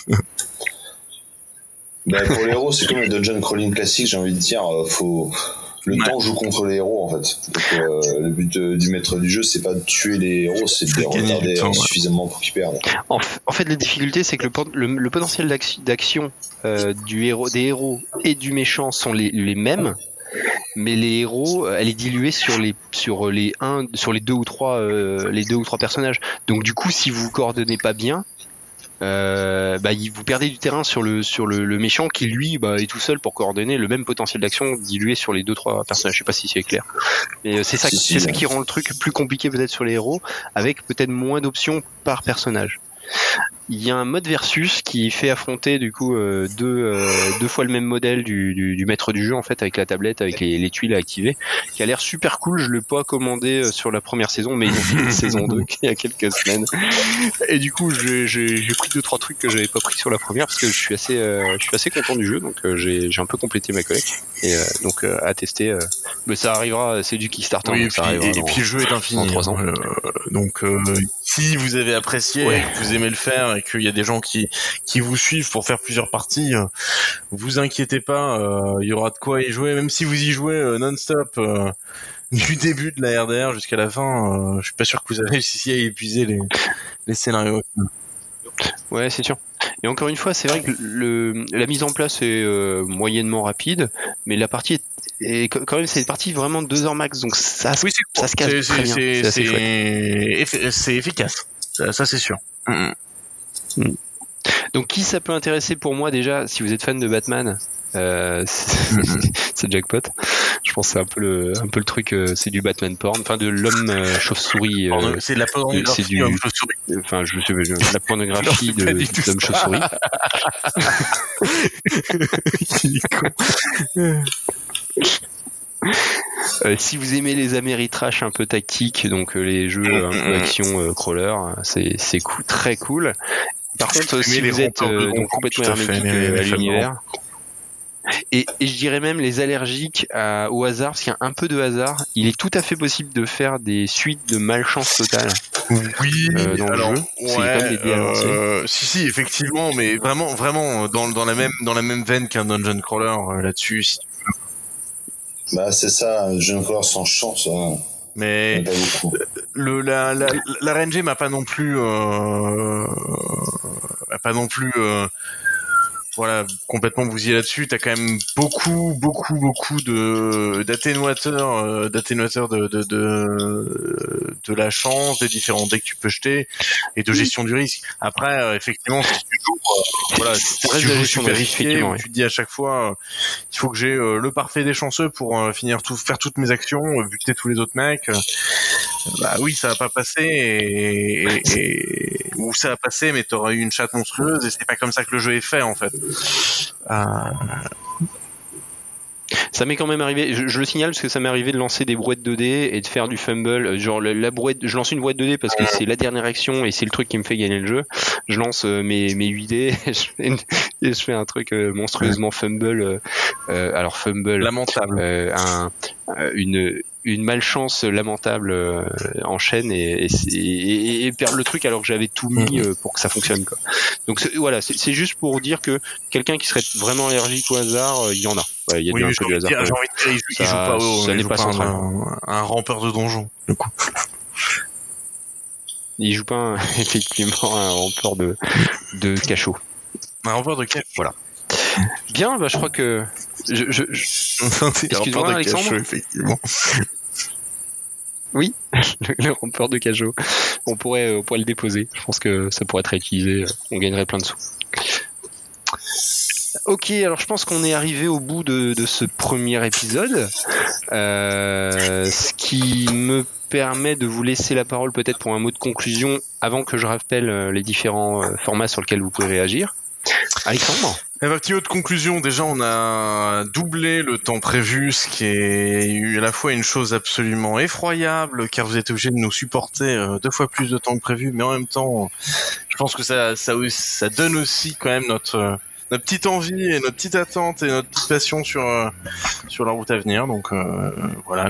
Pour les héros, c'est comme le dungeon crawling classique, j'ai envie de dire, temps joue contre les héros en fait. Donc, le but du maître du jeu, c'est pas de tuer les héros, c'est de les retarder suffisamment pour qu'ils perdent. En fait, la difficulté, c'est que le potentiel d'action des héros et du méchant sont les mêmes, mais les héros, elle est diluée sur les deux ou trois personnages. Donc du coup, si vous coordonnez pas bien, vous perdez du terrain sur le méchant qui lui est tout seul pour coordonner le même potentiel d'action dilué sur les 2-3 personnages. Je sais pas si c'est clair, mais c'est ça qui rend le truc plus compliqué peut-être sur les héros, avec peut-être moins d'options par personnage. Il y a un mode versus qui fait affronter du coup deux fois le même modèle du maître du jeu en fait, avec la tablette, avec les tuiles à activer, qui a l'air super cool. Je l'ai pas commandé sur la première saison, mais ils ont fait une saison 2 il y a quelques semaines, et du coup j'ai pris 2-3 trucs que j'avais pas pris sur la première parce que je suis assez content du jeu, donc j'ai un peu complété ma collecte, et donc à tester, mais ça arrivera, c'est du Kickstarter, oui, donc ça arrivera et puis le jeu est infini dans 3 ans. Donc si vous avez apprécié, que vous aimez le faire et qu'il y a des gens qui vous suivent pour faire plusieurs parties, vous inquiétez pas, il y aura de quoi y jouer, même si vous y jouez non-stop du début de la RDR jusqu'à la fin. Je suis pas sûr que vous avez réussi à épuiser les scénarios. Ouais, c'est sûr. Et encore une fois, c'est vrai que la mise en place est moyennement rapide, mais la partie est quand même, c'est une partie vraiment de 2 heures max, donc ça se casse très bien. C'est efficace, ça c'est sûr. Donc qui ça peut intéresser pour moi déjà, si vous êtes fan de Batman, c'est jackpot. Je pense que c'est un peu le truc, c'est du Batman porn, enfin de l'homme chauve-souris. C'est de la pornographie de l'homme chauve-souris. Enfin, la pornographie de l'homme chauve-souris. Si vous aimez les Ameritrash un peu tactiques, donc les jeux un peu action crawler, c'est cool, très cool. Par contre, si vous êtes donc complètement hermétique à l'univers, et je dirais même les allergiques au hasard, parce qu'il y a un peu de hasard, il est tout à fait possible de faire des suites de malchance totale. Oui, dans le jeu. C'est comme les dés à lancer. Si, effectivement, mais vraiment dans la même veine qu'un dungeon crawler là-dessus. Si tu veux. C'est ça, un dungeon crawler sans chance. Hein. Mais la RNG m'a pas non plus voilà, complètement bousillé là-dessus. T'as quand même beaucoup d'atténuateurs de la chance, des différents decks que tu peux jeter et de gestion du risque. Après, effectivement, si tu joues, voilà, si tu joues super risqué, où tu te dis à chaque fois, il faut que j'ai le parfait des chanceux pour faire toutes mes actions, buter tous les autres mecs. Bah oui, ça va pas passer ou ça va passer, mais t'auras eu une chatte monstrueuse et c'est pas comme ça que le jeu est fait en fait. Ça m'est quand même arrivé, je le signale parce que ça m'est arrivé de lancer des brouettes 2D et de faire du fumble, genre la brouette, je lance une brouette 2D parce que c'est la dernière action et c'est le truc qui me fait gagner le jeu. Je lance mes 8D et je fais un truc monstrueusement fumble, alors fumble lamentable, une malchance lamentable en chaîne et perdre le truc alors que j'avais tout mis pour que ça fonctionne quoi. Donc voilà, c'est juste pour dire que quelqu'un qui serait vraiment allergique au hasard, il y en a. Il y a un peu de hasard. J'ai envie de dire, il joue pas un rampeur de donjon du coup. Il joue pas effectivement un rampeur de cachot. Un rampeur de cachot. Voilà. Bien, bah je crois que excuse-moi Alexandre. Cachot, effectivement. Oui, le rampeur de cachot. On pourrait le déposer. Je pense que ça pourrait être réutilisé. On gagnerait plein de sous. Ok, alors je pense qu'on est arrivé au bout de ce premier épisode. Ce qui me permet de vous laisser la parole peut-être pour un mot de conclusion avant que je rappelle les différents formats sur lesquels vous pouvez réagir. Alexandre ? Un petit mot de conclusion, déjà on a doublé le temps prévu, ce qui est à la fois une chose absolument effroyable, car vous êtes obligé de nous supporter 2 fois plus de temps que prévu, mais en même temps, je pense que ça donne aussi quand même notre petite envie et notre petite attente et notre petite passion sur la route à venir. Donc voilà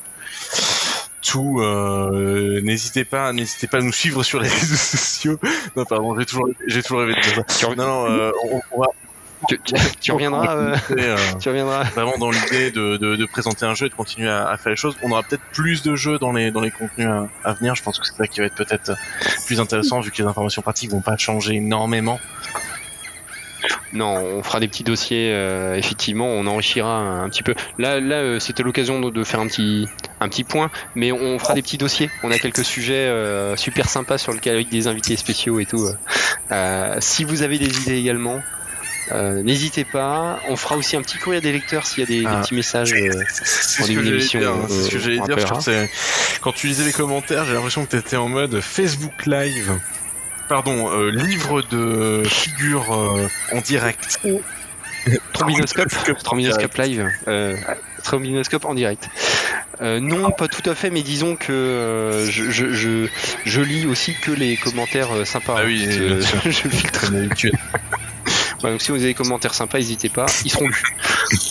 n'hésitez pas à nous suivre sur les réseaux sociaux. Non pardon, j'ai toujours rêvé de dire ça. Non, on va. Tu reviendras. Tu reviendras. Vraiment dans l'idée de présenter un jeu et de continuer à faire les choses. On aura peut-être plus de jeux dans les contenus à venir. Je pense que c'est ça qui va être peut-être plus intéressant vu que les informations pratiques vont pas changer énormément. Non, on fera des petits dossiers. Effectivement, on enrichira un petit peu. Là, c'était l'occasion de faire un petit point, mais on fera des petits dossiers. On a quelques sujets super sympas sur lesquels avec des invités spéciaux et tout. Si vous avez des idées également, n'hésitez pas. On fera aussi un petit courrier des lecteurs s'il y a des petits messages en début d'émission. C'est ce que j'allais dire. Quand tu lisais les commentaires, j'ai l'impression que tu étais en mode Facebook Live. Pardon, livre de figures en direct. Trombinoscope live. Trombinoscope en direct. Non, pas tout à fait, mais disons que je lis aussi que les commentaires sympas. Ah oui, je filtre d'habitude. Ouais, donc si vous avez des commentaires sympas, n'hésitez pas, ils seront lus. Xavier ?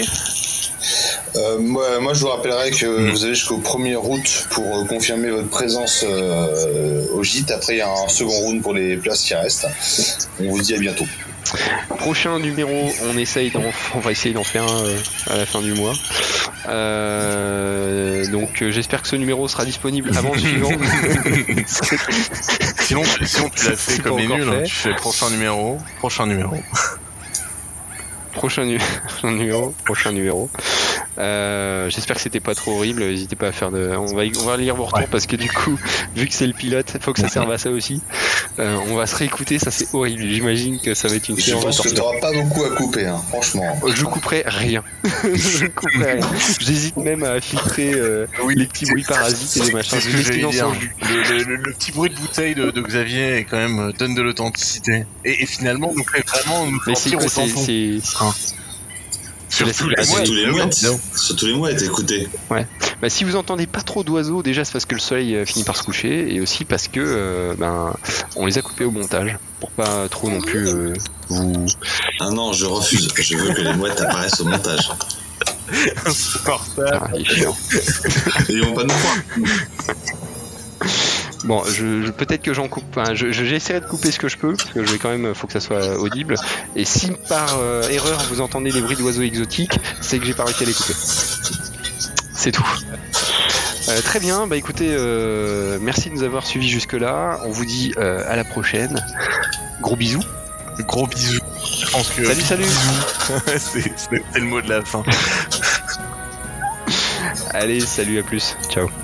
Moi, je vous rappellerai que vous avez jusqu'au 1er août pour confirmer votre présence au gîte. Après, il y a un second round pour les places qui restent. On vous dit à bientôt. Prochain numéro, on va essayer d'en faire un à la fin du mois. Donc j'espère que ce numéro sera disponible avant le suivant. Sinon tu l'as fait comme les nuls, hein. Tu fais prochain numéro. Prochain numéro. J'espère que c'était pas trop horrible. N'hésitez pas à faire on va lire vos retours parce que du coup, vu que c'est le pilote, faut que ça serve à ça aussi. On va se réécouter, ça c'est horrible. J'imagine que ça va être une séance. Je pense que t'auras pas beaucoup à couper, hein, franchement. Je couperai rien. J'hésite même à filtrer les petits bruits parasites et des machins. C'est ce que j'allais dire. Le petit bruit de bouteille de Xavier est quand même donne de l'authenticité. Et finalement nous fait vraiment nous sentir au tampon. Surtout les mouettes, écoutez. Ouais. Bah, si vous entendez pas trop d'oiseaux, déjà c'est parce que le soleil finit par se coucher, et aussi parce que on les a coupés au montage pour pas trop non plus vous. Ah non, je refuse. Je veux que les mouettes apparaissent au montage. Insupportable. Il est chiant. Ils vont pas nous croire. Bon, peut-être que j'en coupe. Enfin, j'essaierai de couper ce que je peux, parce que faut que ça soit audible. Et si par erreur vous entendez des bruits d'oiseaux exotiques, c'est que j'ai pas réussi à les couper. C'est tout. Très bien. Bah écoutez, merci de nous avoir suivis jusque là. On vous dit à la prochaine. Gros bisous. Gros bisous. pense que... Salut. c'est le mot de la fin. Allez, salut, à plus. Ciao.